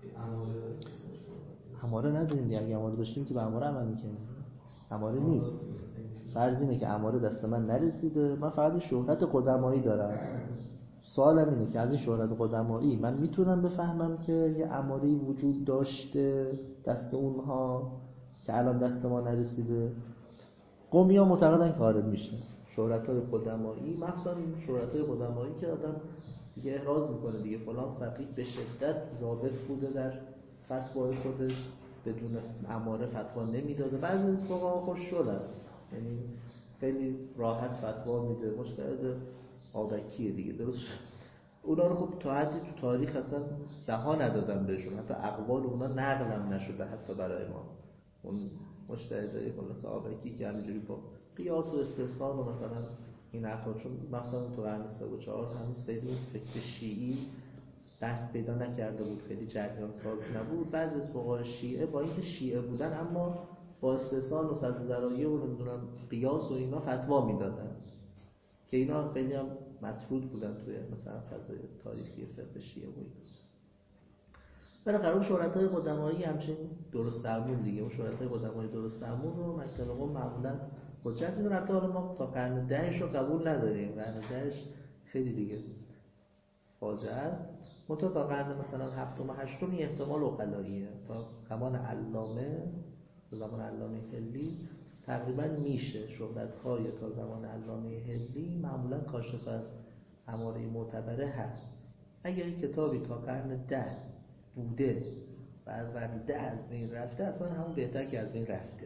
اماره نداریم دیگه، اگه اماره داشتیم که به اماره عمل میکنیم. اماره نیست. فرض اینه که اماره دست من نرسیده، من فقط شهرت قدمایی دارم. سوالم اینه که از این شهرت قدمایی من میتونم بفهمم که یه اماره‌ای وجود داشته دست اونها که الان دست ما نرسیده. قومی‌ها معتقدن که آره میشه. شهرت‌های قدمایی، مخصوصا شهرت‌های قدمایی که آدم دیگه احراز میکنه دیگه، فلان فقیه به شدت ضابط بوده در فتوای خودش، بدون اماره فتوا نمیداده. بعضی از فقها خوش شدن، یعنی خیلی راحت فتوا میده، مجتهد آبکیه دیگه، درست شد. اونا رو خب تا حدی تو تاریخ اصلا بها ندادن بهشون، حتی اقوال اونا نقل هم نشده حتی برای ما. اون مجتهدای خلاص آبکی که همینجوری با قیاس و استحسان و مثلا این حرفا، چون مثلا تو قرن سه و چهار هنوز خیلی فکر شیعی دست پیدا نکرده بود، خیلی جریان ساز نبود. بعضی از فقهای شیعه با اینکه شیعه بودن اما با استحسان و سد ذرایع و نمیدونم قیاس و اینا فتوا میدادن که اینا خیلی هم مطرود بودن توی مثلا فضای تاریخی فقه شیعه و اینا. بالاخره اون شهرت‌های قدمایی همچین درست درمون دیگه، اون شهرت‌های قدمایی درست درمون رو مکتب قم معمولا حجت میدونن. حتی حالا ما تا قرن دهش رو قبول نداریم، قرن دهش خیلی دیگه فاجعه است. منتها تا قرن مثلا هفتم و هشتم این احتمال عقلاییه، تا زمان علامه تا زمان علامه هلی تقریبا میشه. شهرت‌های تا زمان علامه هلی معمولا کاشف از اماره معتبره هست. اگر این کتابی تا قرن ده بوده و از قرن ده از بین رفته، اصلا همون بهتر که از بین رفته.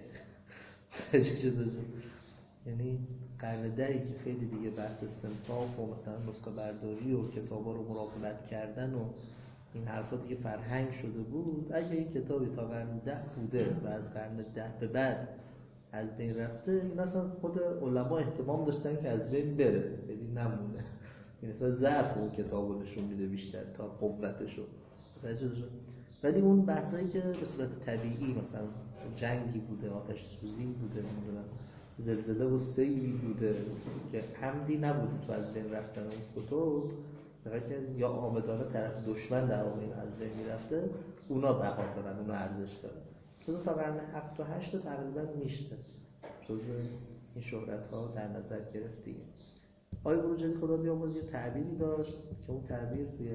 یعنی قرن دهی که خیلی دیگه بحث استنساخ و مثلا نسخه برداری و کتابا رو مراقبت کردن و این حرفا دیگه فرهنگ شده بود، اگه این کتابی تا قرن ده بوده و از قرن ده به بعد از بین رفته، این اصلا خود علما احتمام داشتن که از بین بره، خیلی نمونه. این اصلا ضعف اون کتابو نشون میده بیشتر تا قوتشو. ولی اون بحثایی که به صورت طبیعی مثلا جنگی بوده، آتش سوزی بوده، نمیدونم زلزله و سیلی بوده که عمدی نبوده تو از بین رفتن اون کتب، که یا عامدانه طرف دشمن در واقع این از بین میرفته، اونا بقا دارن، اونا ارزش دارن. جز تا قرن هفت و هشت تقریبا میشته جز این شهرت ها در نظر گرفتی. آقای بروجردی خدا بیامرز یه تعبیری داشت که اون تعبیر توی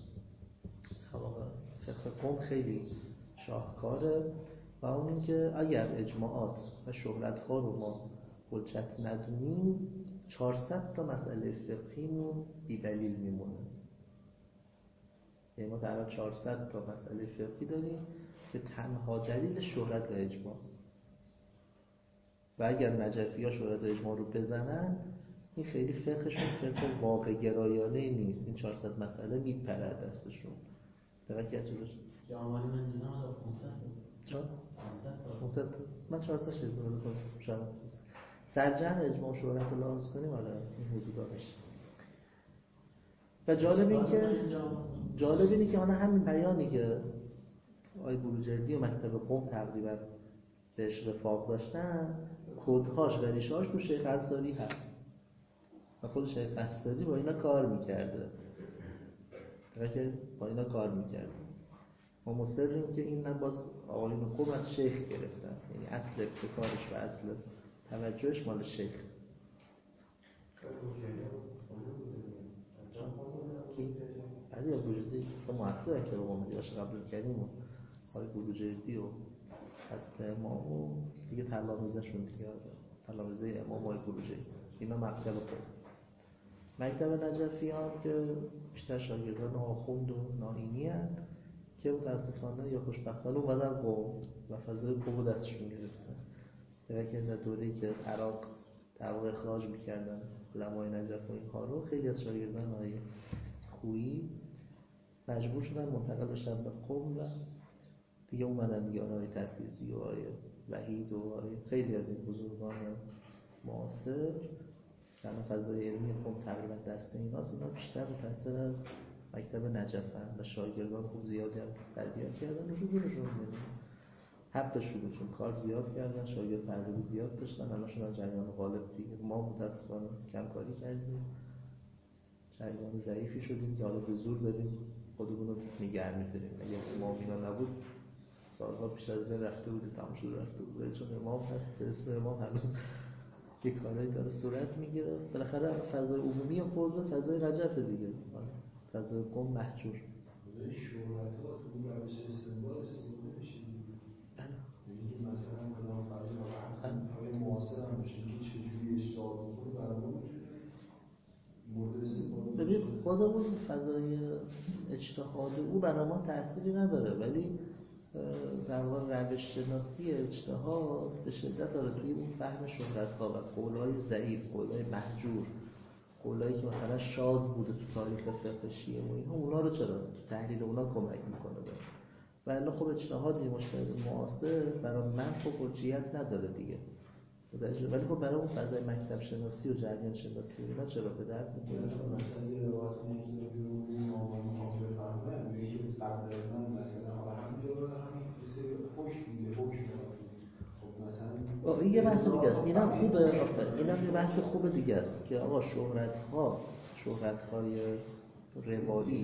فقه قم خیلی شاهکاره و اون این که اگر اجماعات و شهرت ها رو ما حجت ندونیم چهارصد تا مسئله فقهیمون بی دلیل میمونه. یعنی ما در چهارصد تا مسئله فقهی داریم که تنها دلیل شهرت و اجماع است و اگر نجفی ها شهرت و اجماع رو بزنن این خیلی فقهشون فقه واقع گرایانه نیست، این چهارصد مسئله میپره دستشون. دقیقه که چه داشت؟ که آماری من دیدم از پانصد چرا؟ پانصد من چهارصد شد رو کنم شاید سرجم اجماع شهرت رو لحاظ کنیم آره این حدودا بشه. و جالب این که جالب اینه که آنها همین بیانی که آقای بروجردی و مکتب قم تقریبا بهش رفاق داشتن کدهاش و ریشه‌هاش تو شیخ انصاری هست و خود شیخ انصاری با اینا کار میکرده که با اینا کار میکرده. ما مصریم که این باز آقایون قم از شیخ گرفتن، یعنی اصل ابتکارش و اصل توجهش مال شیخ. کی؟ علی بروجردی مثلا مؤسس مکتب قم دیاش قبول کردیم آقای بروجردی و اصل امام و دیگه تلامذه‌شون دیگه تلامذه امام آقای بروجردی اینا مکتب قم. مکتب نجفی هم که بیشتر شاگردان آخوند و نائینی هستند که متاسفانه یا خوشبختانه اومدن قم و فضای قم رو دستشون گرفتن. که در دوره‌ای که عراق در واقع اخراج می‌کردن علمای نجف و اینها رو خیلی از شاگردان های خویی مجبور شدن منتقل بشن به قم و دیگه اومدن دیگه آقای تبریزی و آقای وحید و آقای خیلی از این بزرگان معاصر در فضای علمی قم تقریبا دست ایناست. اینا بیشتر متأثر از مکتب نجفن و شاگردان خوب زیادی هم تربیت کردن و شجونشون میدن حقشونه چون کار زیاد کردن شاگرد تقریبا زیاد داشتن الان شدن جریان غالب دیگه. ما متاسفانه کم کاری کردیم جریان ضعیفی شدیم که حالا به زور داریم خودمون رو نگه می‌داریم. اگه ما اینا نبود سالها پیش از این رفته بودیم تمام شده رفته بود چون امام هست به اسم امام هنوز که کارهایی داره صورت میگیره. بالاخره فضای عمومی و حوزه فضای رجف دیگه فضای قم محجور فضای شهرت ها تو اون روش استنبال استفاده میشه دیگه مثلا کدام فضای فضای معاصر هم باشه که چجوری اشتغال میکنه برامون مورد استفاده ببین خودمون فضای اجتهاد او برای ما تأثیری نداره ولی در واقع روش شناسی اجتهاد به شدت داره توی اون فهم شهرت‌ها و قول‌های ضعیف، قول‌های محجور، قولایی که مثلا شاذ بوده تو تاریخ فقه شیعه و اینها اونا رو چرا تحلیل اونا کمک میکنه بهش. و الا خب اجتهاد این مشکل معاصر برای من خب حجیت نداره دیگه. ولی خب برای اون فضای مکتب شناسی و جریان شناسی اینا چرا به درد می‌خوره؟ مثلا یه روایت میگه جنوبی آقا میخوام بفهمه میگه که قبل از من مثلا حالا همین رو همین سری حکم میده حکم خب مثلا این یه بحث دیگه است. اینم خوبه آفرین اینم یه بحث خوب دیگه است که آقا شهرت‌ها شهرت‌های روایی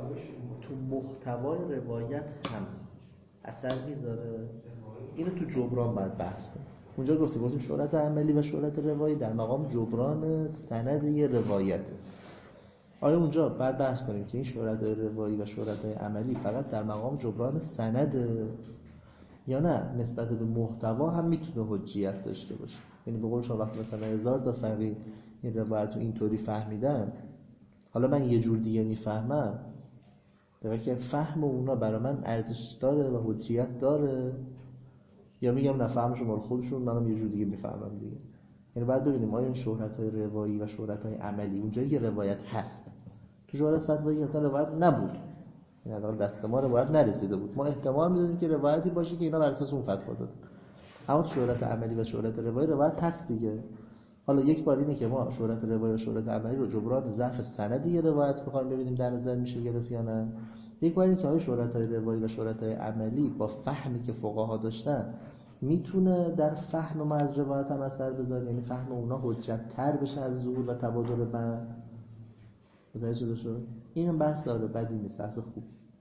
تو محتوای روایت هم اثر میذاره. اینو تو جبران باید بحث کنیم. اونجا گفتیم گفتیم شهرت عملی و شهرت روایی در مقام جبران سند یه روایت. آیا اونجا بعد بحث کنیم که این شهرت روایی و شهرت عملی فقط در مقام جبران سند یا نه نسبت به محتوا هم میتونه حجیت داشته باشه. یعنی به قول شما وقتی مثلا هزار تا فقیه این روایت رو اینطوری فهمیدن حالا من یه جور دیگه میفهمم در که فهم اونا برای من ارزش داره و حجیت داره یا میگم نه فهمشون مال خودشون منم یه جور دیگه میفهمم دیگه. یعنی بعد ببینیم آیا این شهرت‌های روایی و شهرت‌های عملی اونجا یه روایت هست تو شهرت فتوایی اصلا روایت نبود این الان دست ما روایت نرسیده بود ما احتمال میدادیم که روایتی باشه که اینا بر اساس اون فتوا دادن اما تو شهرت عملی و شهرت روایی روایت هست دیگه. حالا یک بار اینه که ما شهرت روایی و شهرت عملی رو جبران ضعف سندی یه روایت بخوایم ببینیم در نظر میشه گرفت یا نه. یک بار اینه که های شهرت‌های روایی و شهرت‌های عملی با فهمی که فقها داشتن میتونه در فهم ما از روایت هم اثر بذاره یعنی فهم اونا حجت تر بشه از ظهور و تبادل بعد متوجه شد. این بحث داره، بدی نیست، بحث خوب.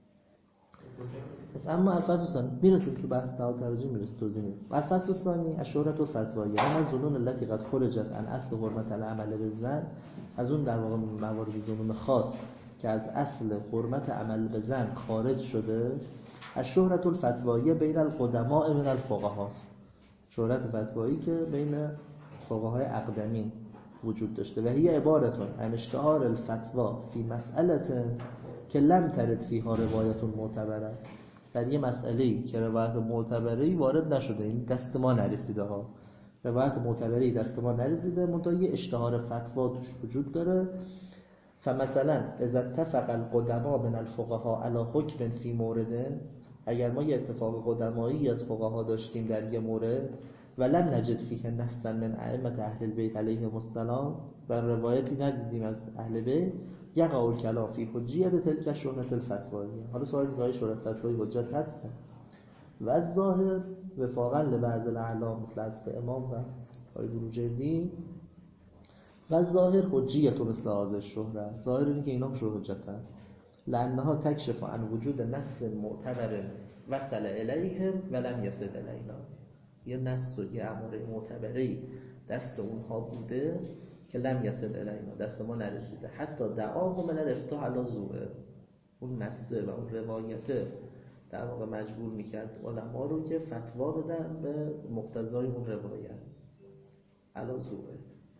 پس اما الفصل الثانی میرسیم تو بحث تعال ترجیح میرسیم توضیح میدیم. الفصل الثانی الشهرة الفتواییه هم از ظنون التي قد خرجت عن اصل حرمت العمل بالظن، از اون در واقع موارد ظنون خاص که از اصل حرمت عمل به زن خارج شده. الشهرة الفتواییه بین القدماء من الفقهاء، شهرت فتوایی که بین فقهای اقدمین وجود داشته. و هی عبارتون عن اشتهار الفتوا فی مسئله که لم ترد فیها روایت معتبره، در یه مسئله‌ای که روایت معتبری وارد نشده، این دست ما نرسیده ها، روایت معتبری دست ما نرسیده، منتها یه اشتهار فتوا توش وجود داره. فمثلا اذا اتفق القدماء من الفقهاء على حکم فی مورد، اگر ما یه اتفاق قدمایی از فقها داشتیم در یه مورد و لم نجد فیه نصا من ائمه اهل البیت علیهم السلام، و روایتی ندیدیم از اهل بیت، یقع الکلام فی حجیت تلک شهرة الفتواییه. حالا سوال اینه که شهرت فتوایی حجت هست و از ظاهر وفاقا لبعض الاعلام مثل از امام و آقای بروجردی و از ظاهر حجیت مثل هذه الشهره، ظاهر اینه که اینا هم حجت هست، لانها تکشف عن وجود نص معتبر وصل الیهم ولم یصل الینا. یه نص و یه اماره معتبری دست اونها بوده که لم یصل الینا، دست ما نرسیده. حتی دعاهم من الافتاء علی زوره، اون نصه و اون روایته در واقع مجبور میکرد علما رو که فتوا بدن به مقتضای اون روایت علی زوره.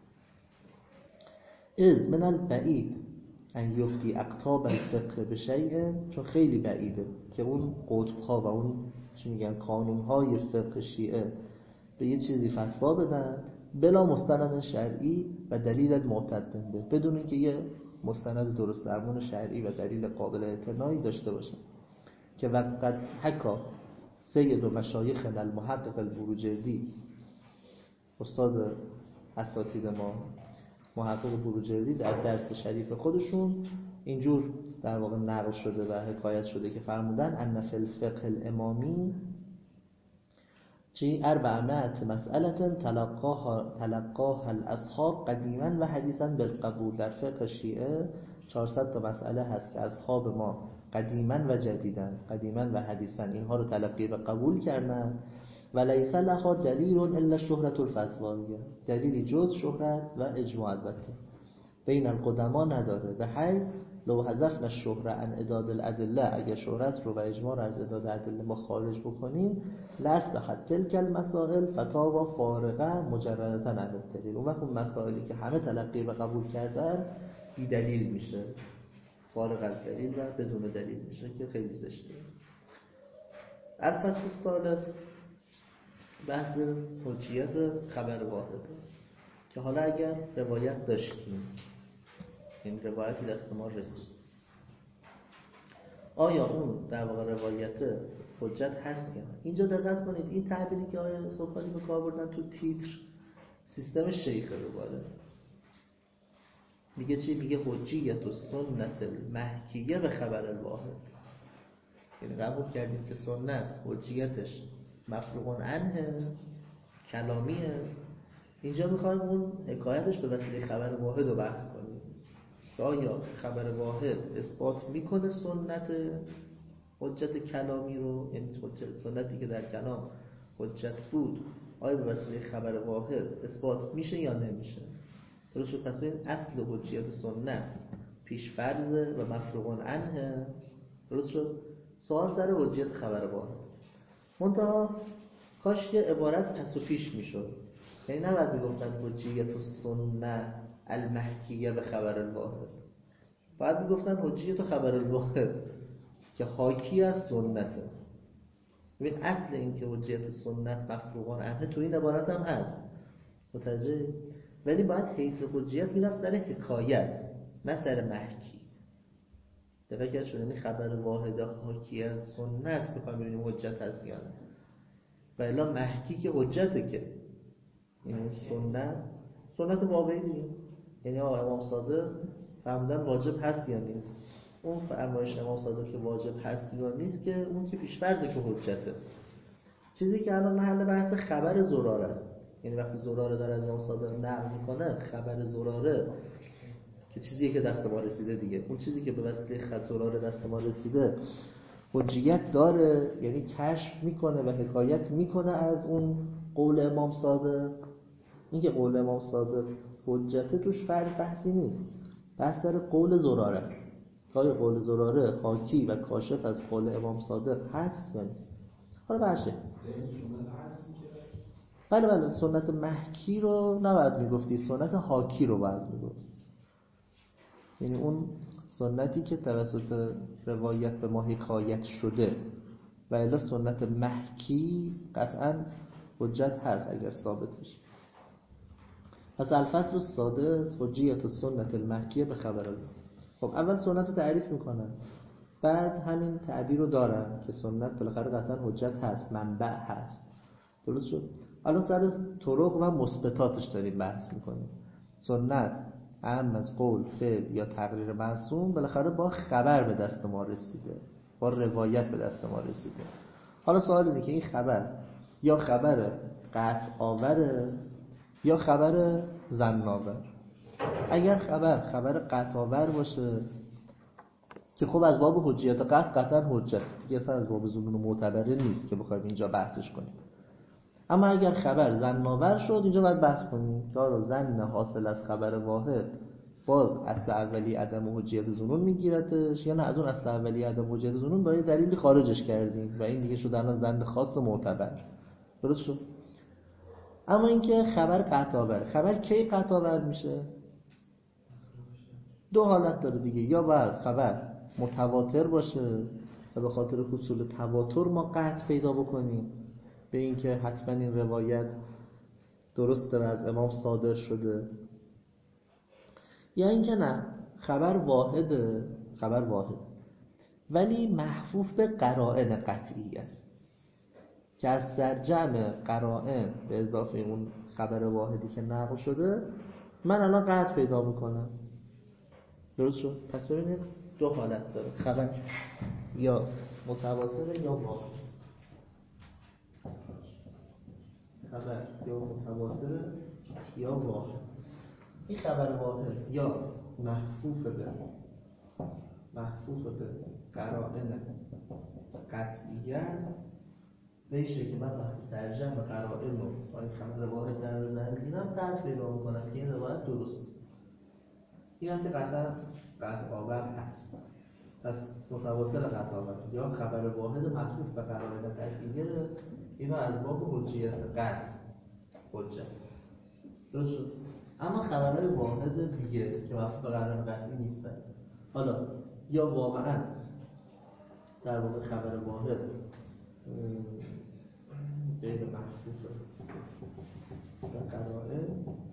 از من البعید ان یفتی اقطاب الفقه به شیء، چون خیلی بعیده که اون قطب‌ها و اون چی میگن قانون‌های فقه شیعه به یه چیزی فتوا بدن بلا مستند شرعی و دلیل معتد به، بدون اینکه یه مستند درست درمون شرعی و دلیل قابل اعتنایی داشته باشه. که وقت حکا سید و مشایخنا المحقق البروجردی، استاد اساتید ما محقق بروجردی، در درس شریف خودشون اینجور در واقع نقل شده و حکایت شده که فرمودن ان فی الفقه الامامی چی اربعمائة مسئله تلقاها تلقاها الاصحاب قدیما و حدیثا بالقبول. در فقه شیعه چهارصد تا مسئله هست که اصحاب ما قدیما و جدیدا، قدیما و حدیثا اینها رو تلقی و قبول کردن. و لیس لها دلیل الا شهرة الفتواییه، دلیلی جز شهرت و اجماع البته بین القدما نداره. به حیث لو حذفنا الشهره عن عداد الادله، اگر شهرت رو و اجماع رو از عداد ادله ما خارج بکنیم، لاصبحت تلک المسائل فتاوی فارغه مجردة عن الدلیل، اون وقت اون مسائلی که همه تلقی و قبول کردن بی دلیل میشه، فارغ از دلیل و بدون دلیل میشه که خیلی زشته. الفصل الثالث بحث حجیت خبر واحده، که حالا اگر روایت داشتیم، این روایتی دست ما رسید، آیا اون در واقع روایت حجت هست یا نه؟ اینجا دقت کنید، این تعبیری که آیا صحبانی به کار بردن تو تیتر سیستم شیخه دوباره میگه چی؟ میگه حجیت و سنت المحکیه به خبر الواحد. یعنی قبول کردیم که سنت حجیتش مفروغ عنه، کلامیه. اینجا میخوایم اون حکایتش به وسیله خبر واحد رو بحث کنیم که آیا خبر واحد اثبات میکنه سنت حجت کلامی رو، یعنی سنتی که در کلام حجت بود آیا به وسیله خبر واحد اثبات میشه یا نمیشه. درست شد؟ پس ببین اصل حجیت سنت پیش فرض و مفروغ عنه. درست شد؟ سوال سر حجیت خبر واحد، منتها کاش که عبارت پس و پیش میشد، یعنی نباید میگفتن حجیت السنه المحکیه به خبر الواحد، باید میگفتن حجیت خبر الواحد که حاکی از سنته. ببین اصل این که حجیت سنت مفروغ عنه تو این عبارت هم هست، متوجه؟ ولی باید حیث حجیت میرفت سر حکایت نه سر محکی. دقیقه که شد، یعنی خبر واحد حاکی از سنت بخوایم ببینیم حجت هست یا نه، و الا محکی که حجته، که این سنت سنت واقعی دیگه، یعنی آقا امام صادق فرمودن واجب هست یا نیست، اون فرمایش امام صادق که واجب هست یا نیست که اون که پیش‌فرضه که حجته. چیزی که الان محل بحث خبر زراره است، یعنی وقتی زراره داره از امام صادق نقل میکنه، خبر زراره که چیزی که دست ما رسیده دیگه، اون چیزی که به وسیله خط زرار دست ما رسیده حجیت داره، یعنی کشف میکنه و حکایت میکنه از اون قول امام صادق. این که قول امام صادق حجت توش فرق بحثی نیست، بحث سر قول زراره است. آیا قول زراره حاکی و کاشف از قول امام صادق هست یا نیست؟ حالا باشه. بله بله سنت محکی رو نباید میگفتی، سنت حاکی رو باید میگفت. یعنی اون سنتی که توسط روایت به ما حکایت شده، و الا سنت محکی قطعا حجت هست اگر ثابت بشه. پس الفصل السادس حجیت السنت المحکیه به خبر الله. خب اول سنت رو تعریف میکنن، بعد همین تعبیر رو دارن که سنت بالاخره قطعا حجت هست، منبع هست. درست شد؟ الان سر طرق و مثبتاتش داریم بحث میکنیم. سنت اهم از قول، فعل یا تقریر معصوم بالاخره با خبر به دست ما رسیده، با روایت به دست ما رسیده. حالا سوال اینه که این خبر یا خبر قطع آوره یا خبر ظن آور. اگر خبر خبر قطع آور باشه که خب از باب حجیت قطع قطعا حجت دیگه، اصلا از باب ظنون معتبره نیست که بخوایم اینجا بحثش کنیم. اما اگر خبر ظن آور شد اینجا باید بحث کنیم که آره ظن حاصل از خبر واحد باز اصل اولی عدم حجیت ظنون میگیرتش، یا نه از اون اصل اولی عدم حجیت ظنون با یه دلیلی خارجش کردیم و این دیگه شد الان ظن خاص معتبر. درست شد؟ اما اینکه خبر قطع آور، خبر کی قطع آور میشه؟ دو حالت داره دیگه، یا باید خبر متواتر باشه و به خاطر حصول تواتر ما قطع پیدا بکنیم به این که حتما این روایت درسته و از امام صادر شده، یا اینکه نه خبر واحده، خبر واحد ولی محفوف به قرائن قطعی است که از سرجم قرائن به اضافه اون خبر واحدی که نقل شده من الان قطع پیدا میکنم. درست شد؟ پس ببینید دو حالت داره، خبر یا متواتر یا واحد. خبر یا متواتر یا واحد. این خبر واحد یا محفوف به محفوف به قرائن قطعی است، میشه که من وقتی سرجم قرائن رو با این خبر واحد در نظر میگیرم قطع پیدا میکنم که این روایت درست. این هم که قطعا قطع آور هست. پس متواتر قطع آور یا خبر واحد محفوف به قرائن قطعیه، اینا از باب حجیت قطع حجت. درست شد؟ اما خبرهای واحد دیگه که محفوف به قرائن قطعی نیستن، حالا یا واقعا در واقع خبر واحد غیر محفوف به قرائن،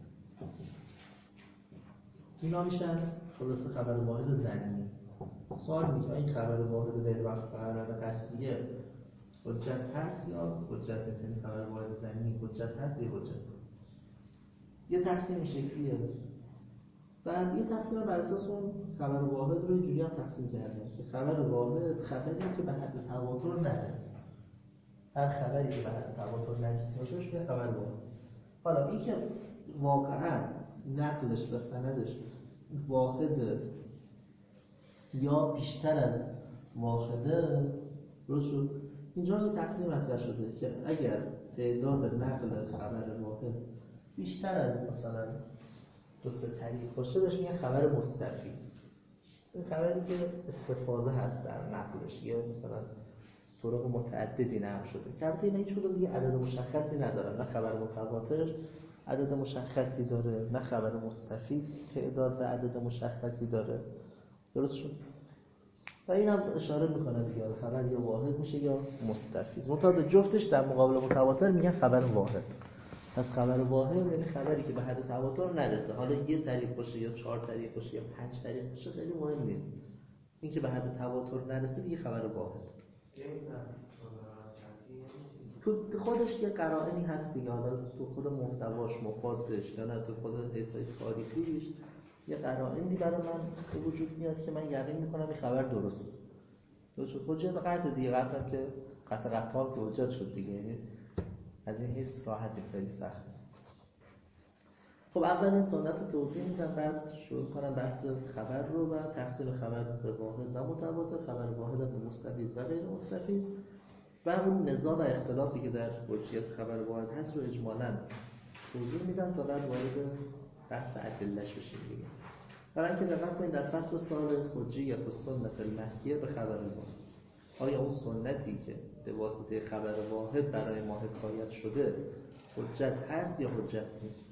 اینا میشن خلاصه خبر واحد ظنی. سوال اینه که این خبر واحد غیر محفوف به قرائن قطعیه حجت هست یا حجت نیست؟ این خبر واحد ظنی حجت هست یا حجت؟ یه تقسیم شکلیه و یه تقسیم بر اساس اون خبر واحد رو اینجوری هم تقسیم کردن که خبر واحد خبری که به حد تواتر نرسه. هر خبری که به حد تواتر نرسیده باشه میشه خبر واحد. حالا این که واقعا نقلش و سندش واحده یا بیشتر از واحده، درست شد؟ اینجا یه تقسیم مطرح شده که اگر تعداد نقل خبر واحد بیشتر از مثلا دو سه طریق باشه بهش میگن خبر مستفیض. این خبری که استفاضه هست در نقلش یا مثلا طرق متعددی نقل شده که البته اینا هیچ کدوم دیگه عدد مشخصی ندارن، نه خبر متواتر عدد مشخصی داره نه خبر مستفیض تعداد و عدد مشخصی داره. درست شد؟ و این هم اشاره میکنه دیگه خبر یا واحد میشه یا مستفیض. مطابق جفتش در مقابل متواتر میگن خبر واحد. پس خبر واحد یعنی خبری که به حد تواتر نرسه، حالا یه طریق باشه یا چهار طریق باشه یا پنج طریق باشه خیلی مهم نیست، این که به حد تواتر نرسه دیگه خبر واحد. تو خودش یه قرائنی هست دیگه، حالا تو خود محتواش مفادش یا نه تو خود حسای تاریخیش یه قرائنی برای من به وجود میاد که من یقین میکنم این خبر درست. درست حجت قطع دیگه، قطعا که قطع قطعا که حجت شد دیگه، یعنی از این حیث راحتی خیلی سخت. خب اول سنت رو توضیح میدم، بعد شروع کنم بحث خبر رو و تقسیم خبر به واحد و متواتر، خبر واحد به مستفیض و غیر مستفیض و اون نزاع و اختلافی که در حجیت خبر واحد هست رو اجمالاً توضیح میدم تا بعد وارد بحث ادله‌اش بشیم دیگه. برای اینکه دقت کنید در فصل ثالث حجیت السنت المهدیه به خبر واحد، آیا اون سنتی که به واسطه خبر واحد برای ما حکایت شده حجت هست یا حجت نیست؟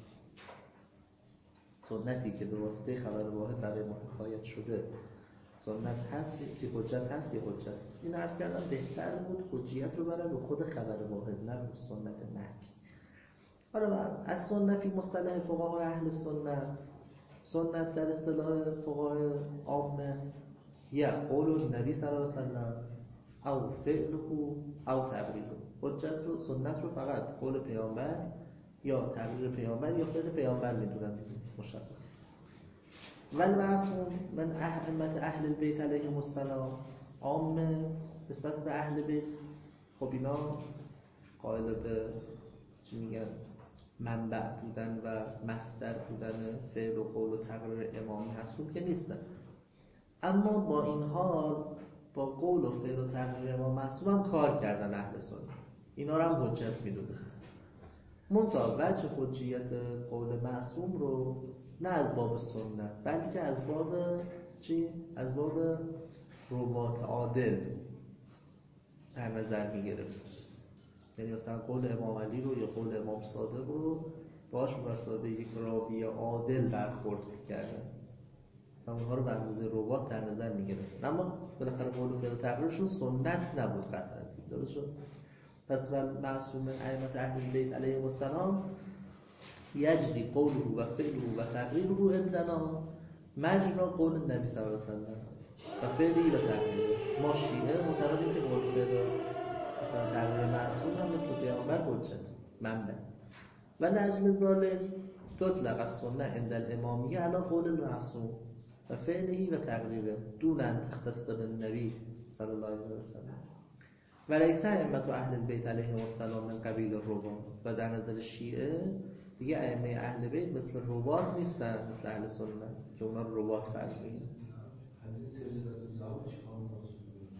سنتی که به واسطه خبر واحد برای ما حکایت شده سنت هست که حجت هست یا حجت نیست؟ این عرض کردم بهتر بود حجیت رو برای به خود خبر واحد، نه به سنت مهدی. حالا از سنت فی مصطلح فقهای اهل سنت، سنت در اصطلاح فقهای عامه یا قول النبی صلی الله علیه وسلم او فعله او تقریره. حجت رو سنت رو فقط قول پیامبر یا تقریر پیامبر یا فعل پیامبر میدونن مشخص. ولی معصوم من ائمه اهل البیت علیهم السلام، عامه نسبت به اهل بیت، خب اینا قائل به چی میگن منبع بودن و مصدر بودن فعل و قول و تقریر امامی هستون که نیستن. اما با این حال با قول و فعل و تقریر امام معصوم هم کار کردن اهل سنت، اینا رو هم حجت میدونستن. منتها وجه حجیت قول معصوم رو نه از باب سنت بلکه از باب چی؟ از باب روات عادل در نظر میگرفت. یعنی مثلا قول امام علی رو یا قول امام صادق رو باش بسابه یک راوی عادل برخورد کردن و اونها رو به اندازه روات در نظر میگرفتن، اما بالاخره قول و فعل و تقریرشون سنت نبود قطعا. درست شد؟ پس معصوم ائمه اهل البیت علیهم السلام یجری قوله و فعله و تقریره عندنا مجرا قول النبی صلی الله علیه وسلم و فعلی و تقریره. ما شیعه معتقدیم که قول فعل مثلا تقریر معصوم هم مثل پیامبر حجت منبع و لاجل ذلک تطلق السنه عند الامامیه علی قول المعصوم و فعله و تقریره دون ان تختص بالنبی صلی الله علیه وسلم. و لیس ائمه اهل البیت علیهم السلام من قبیل الروات. و در نظر شیعه دیگه ائمه اهل بیت مثل روات نیستن، مثل اهل سنت که اونا رو روات فرض می‌کنن. حدیث سلسله الزوج چیکار می‌کنه؟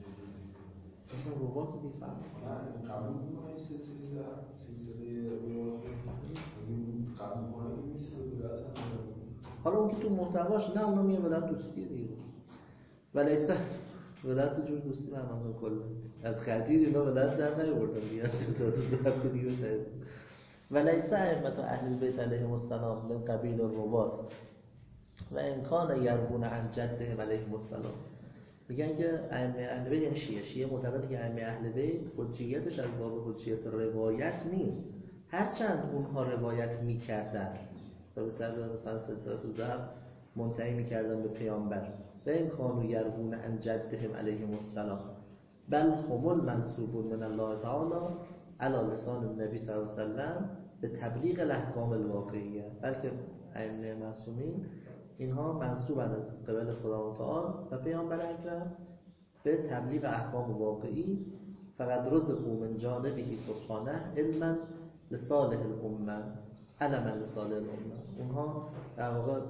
مثلا روات دیگه فرق نه قبول می‌کنه سلسله سلسله روات قبول کنه نیست ولایت هم. حالا اون که تو محتواش نه اونا میگن ولایت دوستی دیگه. ولیسا ولایت جور دوستی معنی کلا از خدیر اینا ولایت در نیاوردن دیگه از تو تو دیگه شاید. ولیسا ائمه اهل البیت علیهم السلام من قبیل الروات و ان کان یروون عن جدهم علیهم السلام. میگن که ائمه اهل بیت یعنی شیعه شیعه معتقده که ائمه اهل بیت حجیتش از باب حجیت روایت نیست، هرچند اونها روایت میکردن و به طبع مثلا سلسله الذهب منتهی میکردن به پیامبر و این کانوا یروون عن جدهم علیهم السلام بل هم المنسوبون من الله تعالی علی لسان النبی صلی الله علیه وسلم به تبلیغ الاحکام الواقعیه. بلکه ائمه معصومین اینها منسوبند از قبل خداوند تعالی و پیامبر اکرم به تبلیغ احکام واقعی، فقط رزقوا من جانبه سبحانه علما لصالح الامه علما لصالح الامه. اونها در واقع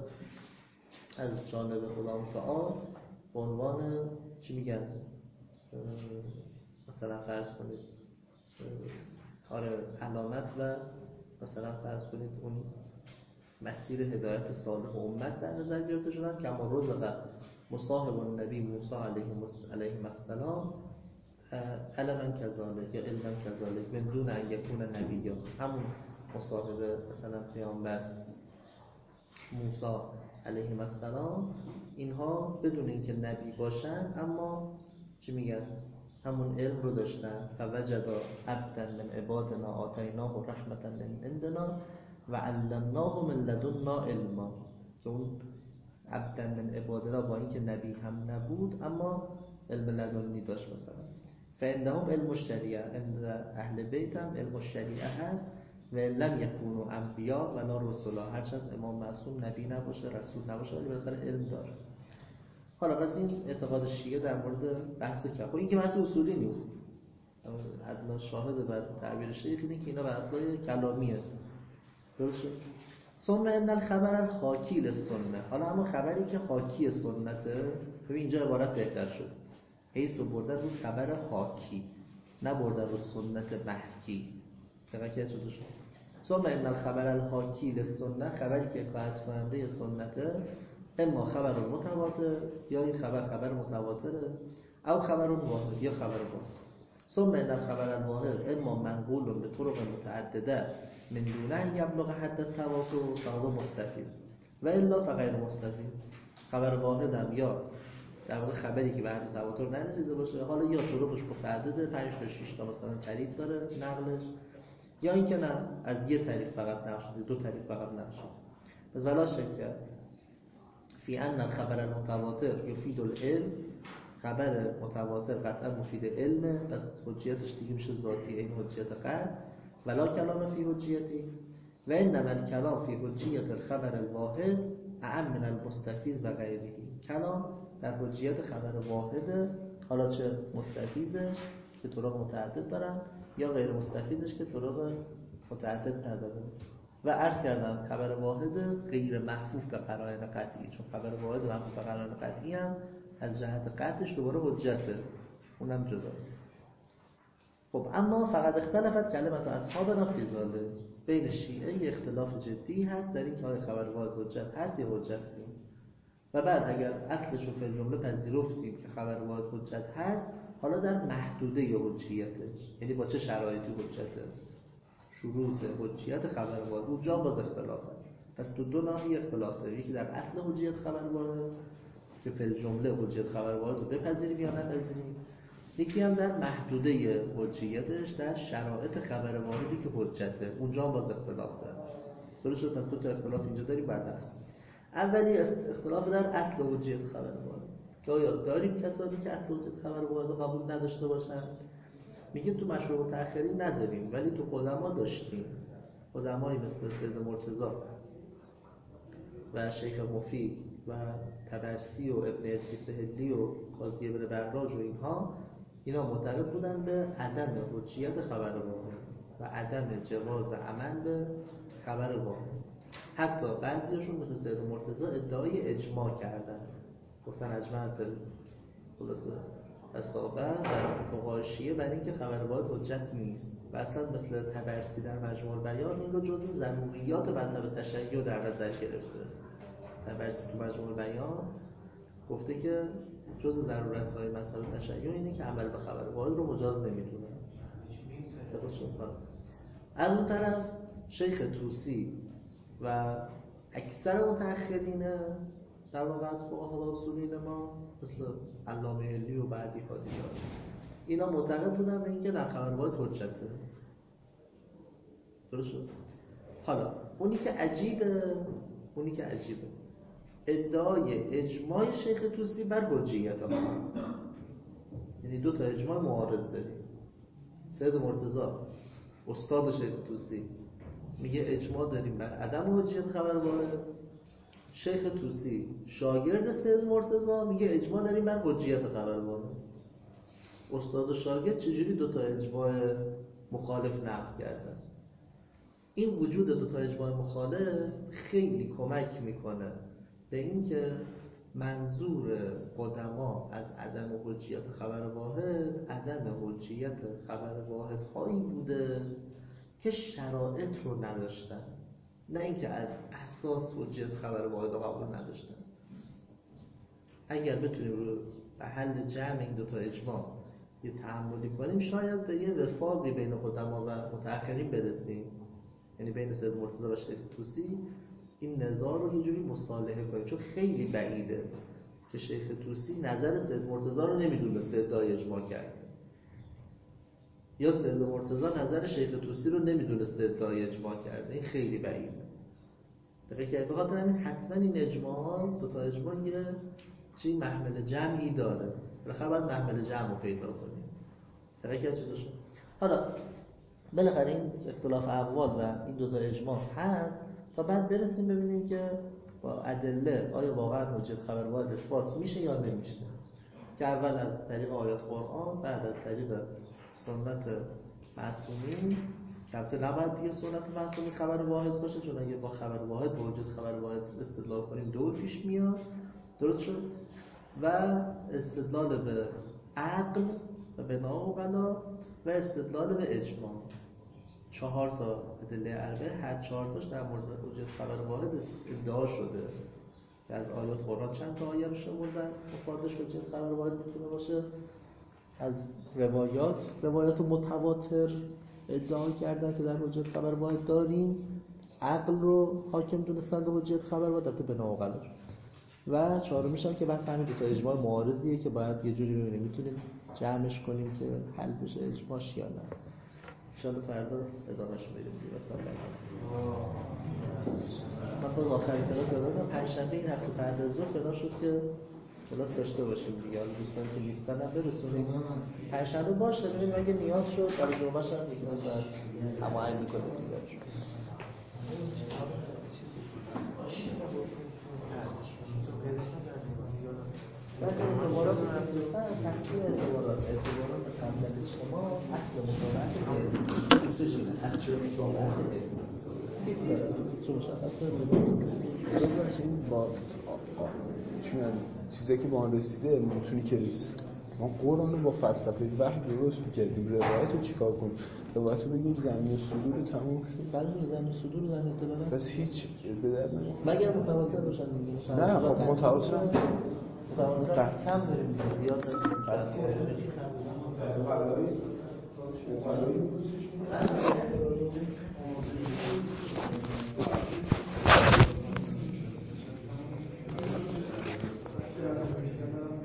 از جانب خداوند تعالی به عنوان چی میگن، مثلا فرض کنید آره علامت و مثلا فرض کنید اون مسیر هدایت صالح امت در نظر گرفته شدن که اما رزق مصاحب النبی موسی علیه السلام علما کذالک یا علما کذالک من دون ان یکون نبیا. همون مصاحبه مثلا پیامبر موسی علیه السلام اینها بدون اینکه نبی باشن اما چی میگن همون علم رو داشتن. فوجد عبدا من عبادنا آتیناه رحمتا من عندنا و علمناه من لدنا علما. که اون عبدا من عبادنا با اینکه نبی هم نبود اما علم لدنی داشت. مثلا فعندهم علم الشریعه، عند اهل بیت هم علم الشریعه هست و لم یکونوا انبیا و لا رسولا، هرچند امام معصوم نبی نباشه رسول نباشه ولی بالاخره علم داره. حالا پس این اعتقاد شیعه در مورد بحث کفر، این که بحث اصولی نیست، ادنا شاهد بر تعبیر شیخ اینه که اینا بحثای کلامیه. درست شد؟ ثم ان الخبر الحاکی للسنه. حالا اما خبری که حاکی سنته، ببین اینجا عبارت بهتر شد، حیث رو بردن رو خبر حاکی، نه بردن رو سنت محکی. دقیقه که چطور شد؟ ثم ان الخبر الحاکی للسنه، خبری که قطع کننده سنته، اما خبر متواتر، یا این خبر خبر متواتره، او خبر واحد یا خبر واحد. ثم ان الخبر الواحد اما منقول به طرق متعدده من دون ان یبلغ حد التواتر فهو مستفیض و الا فغیر مستفیض. خبر واحد هم یا در واقع خبری که به حد تواتر نرسیده باشه، حالا یا طرقش متعدده، پنج تا شش تا مثلا طریق داره نقلش، یا اینکه نه از یه طریق فقط نقل شده، دو طریق فقط نقل شده. پس ولا شک فی ان الخبر المتواتر یفید العلم، خبر متواتر قطعا مفید علمه، پس حجیتش دیگه میشه ذاتی، این حجیت قطع. ولا کلام فی حجیتی و انما الکلام فی حجیت الخبر الواحد اعم من المستفیض و غیره. کلام در حجیت خبر واحده، حالا چه مستفیضش که طرق متعدد دارن یا غیر مستفیضش که طرق متعدد نداره. و عرض کردم خبر واحد غیر محفوف به قرائن قطعی، چون خبر واحد محفوف به قرائن قطعی هم از جهت قطعش دوباره حجته، اونم جداست. خب اما فقط اختلافت کلمت اصحابنا فی ذلک، بین شیعه اختلاف جدی هست در این که آیا خبر واحد حجت هست یا حجت نیست. و بعد اگر اصلش رو فی جمله پذیرفتیم که خبر واحد حجت هست، حالا در محدوده حجیتش، یعنی با چه شرایطی حجته، شروط حجیت خبر واحد اونجا باز اختلاف هست. پس تو دو ناحیه اختلاف داره، یکی در اصل حجیت خبر واحد که فی جمله حجیت خبر واحد رو بپذیریم یا نپذیریم، یکی هم در محدوده حجیتش، در شرایط خبر واحدی که حجته، اونجا باز اختلاف داره. درست شد؟ پس دو تا اختلاف اینجا داریم. بعد بحث اولی اختلاف در اصل حجیت خبر واحد که آیا داریم کسانی که اصل حجیت خبر واحد رو قبول نداشته باشن؟ میگه تو مشروع متأخرین نداریم، ولی تو قدما داشتیم. قدمایی مثل سید مرتضی و شیخ مفید و طبرسی و ابن ادریس هلی و قاضی ابن بغراج و اینها، اینا معتقد بودن به عدم حجیت خبر واحد و عدم جواز عمل به خبر واحد. حتی بعضیاشون مثل سید مرتضی ادعای اجماع کردن، گفتن اجماع خلاصه اصابه و فقهای شیعه برای اینکه خبر واحد حجت نیست. و اصلا مثل طبرسی در مجموع بیان این رو جزء ضروریات مذهب تشیع در نظر گرفته. طبرسی تو مجموع بیان گفته که جزء ضرورت‌های مذهب تشیع اینه که عمل به خبر واحد رو مجاز نمیدونه. از اون طرف شیخ طوسی و اکثر متأخرین در واقع از فقها و اصولین ما مثل علامه علی و بعدی ها دیگه، اینا معتقد بودن به اینکه در خبر واحد حجته. درست شد؟ حالا اونی که عجیبه اونی که عجیبه ادعای اجماع شیخ طوسی بر حجیت ها، یعنی دو تا اجماع معارض داریم. سید مرتضی استاد شیخ طوسی میگه اجماع داریم بر عدم حجیت خبر واحد، شیخ طوسی شاگرد سید مرتضی میگه اجماع داریم بر حجیت خبر واحد. استاد و شاگرد چجوری دو تا اجماع مخالف نقل کردن؟ این وجود دو تا اجماع مخالف خیلی کمک میکنه به اینکه منظور قدما از عدم حجیت خبر واحد عدم حجیت خبر واحد هایی بوده که شرایط رو نداشتن، نه اینکه از اساس حجیت خبر واحد رو قبول نداشتن. اگر بتونیم رو به حل جمع این دو تا اجماع یه تأملی کنیم، شاید به یه وفاقی بین قدما و متأخرین برسیم، یعنی بین سید مرتضی و شیخ طوسی این نزاع رو یه جوری مصالحه کنیم. چون خیلی بعیده که شیخ طوسی نظر سید مرتضی رو نمیدونسته ادعای اجماع کرده، یا سید مرتضی نظر شیخ طوسی رو نمیدونسته ادعای اجماع کرده. این خیلی بعیده. دقیقاً به خاطر همین حتما این اجماع دو تا اجماع یه چی محمل جمعی داره، بالاخره باید محمل جمع رو پیدا کنیم. دقیقاً چی داشت؟ حالا بالاخره این اختلاف اقوال و این دو تا اجماع هست تا بعد برسیم ببینیم که با ادله آیا واقعا حجیت خبر واحد اثبات میشه یا نمیشه، که اول از طریق آیات قرآن، بعد از طریق سنت معصومین البته نباید دیگه سنت محسومی خبر واحد باشه، چون اگه با خبر واحد با وجود خبر واحد استدلال کنیم دو پیش میاد. درست شد؟ و استدلال به عقل و به ناقلا و استدلال به اجماع. چهار تا ادله اربعه، هر چهار تاش در مورد وجود خبر وارد ادعا شده. از آیات قرآن چند تا آیه رو شمردن مفادش وجود خبر وارد میتونه باشه. از روایات روایات متواتر ادعا کردن که در وجود خبر وارد داریم. عقل رو حاکم دونستن به وجود خبر وارد، البته به ناقلا. و چهارمیش هم که بس همین دو تا اجماع معارضیه که باید یه جوری ببینیم میتونیم جمعش کنیم که حل بشه اجماعش یا نه. انشاءالله فردا ادامهش میدیم دیگه. سلام من خود آخرین کلاس دادم پنجشنبه این هفته بعد از ظهر قرار شد که کلاس داشته باشیم دیگه. حالا دوستان که نیستن هم برسونیم پنجشنبه باشه، ببینیم اگه نیاز شد برای جمعه‌ش هم یک ساعت هماهنگ می‌کنیم دیگه. بعد اعتبارات مخصوصا تحصیل اعتبارات اعتبارات قبل اجتماع اصل مطالعات استشین اصل مطالعات تیپ داره تیپ مشخصه جدا این با چون چیزی که با آن رسیده میتونی که نیست. ما قرآن رو با فلسفه وحی درست می‌کردیم، روایت رو چیکار کنیم؟ روایت رو بگیم زمین صدور رو تموم شد. بله زمین صدور رو زمین اطلاع بس هیچ به درد نمی‌خوره. مگر متواتر باشن دیگه. نه خب متواتر هم کم داریم زیاد داریم.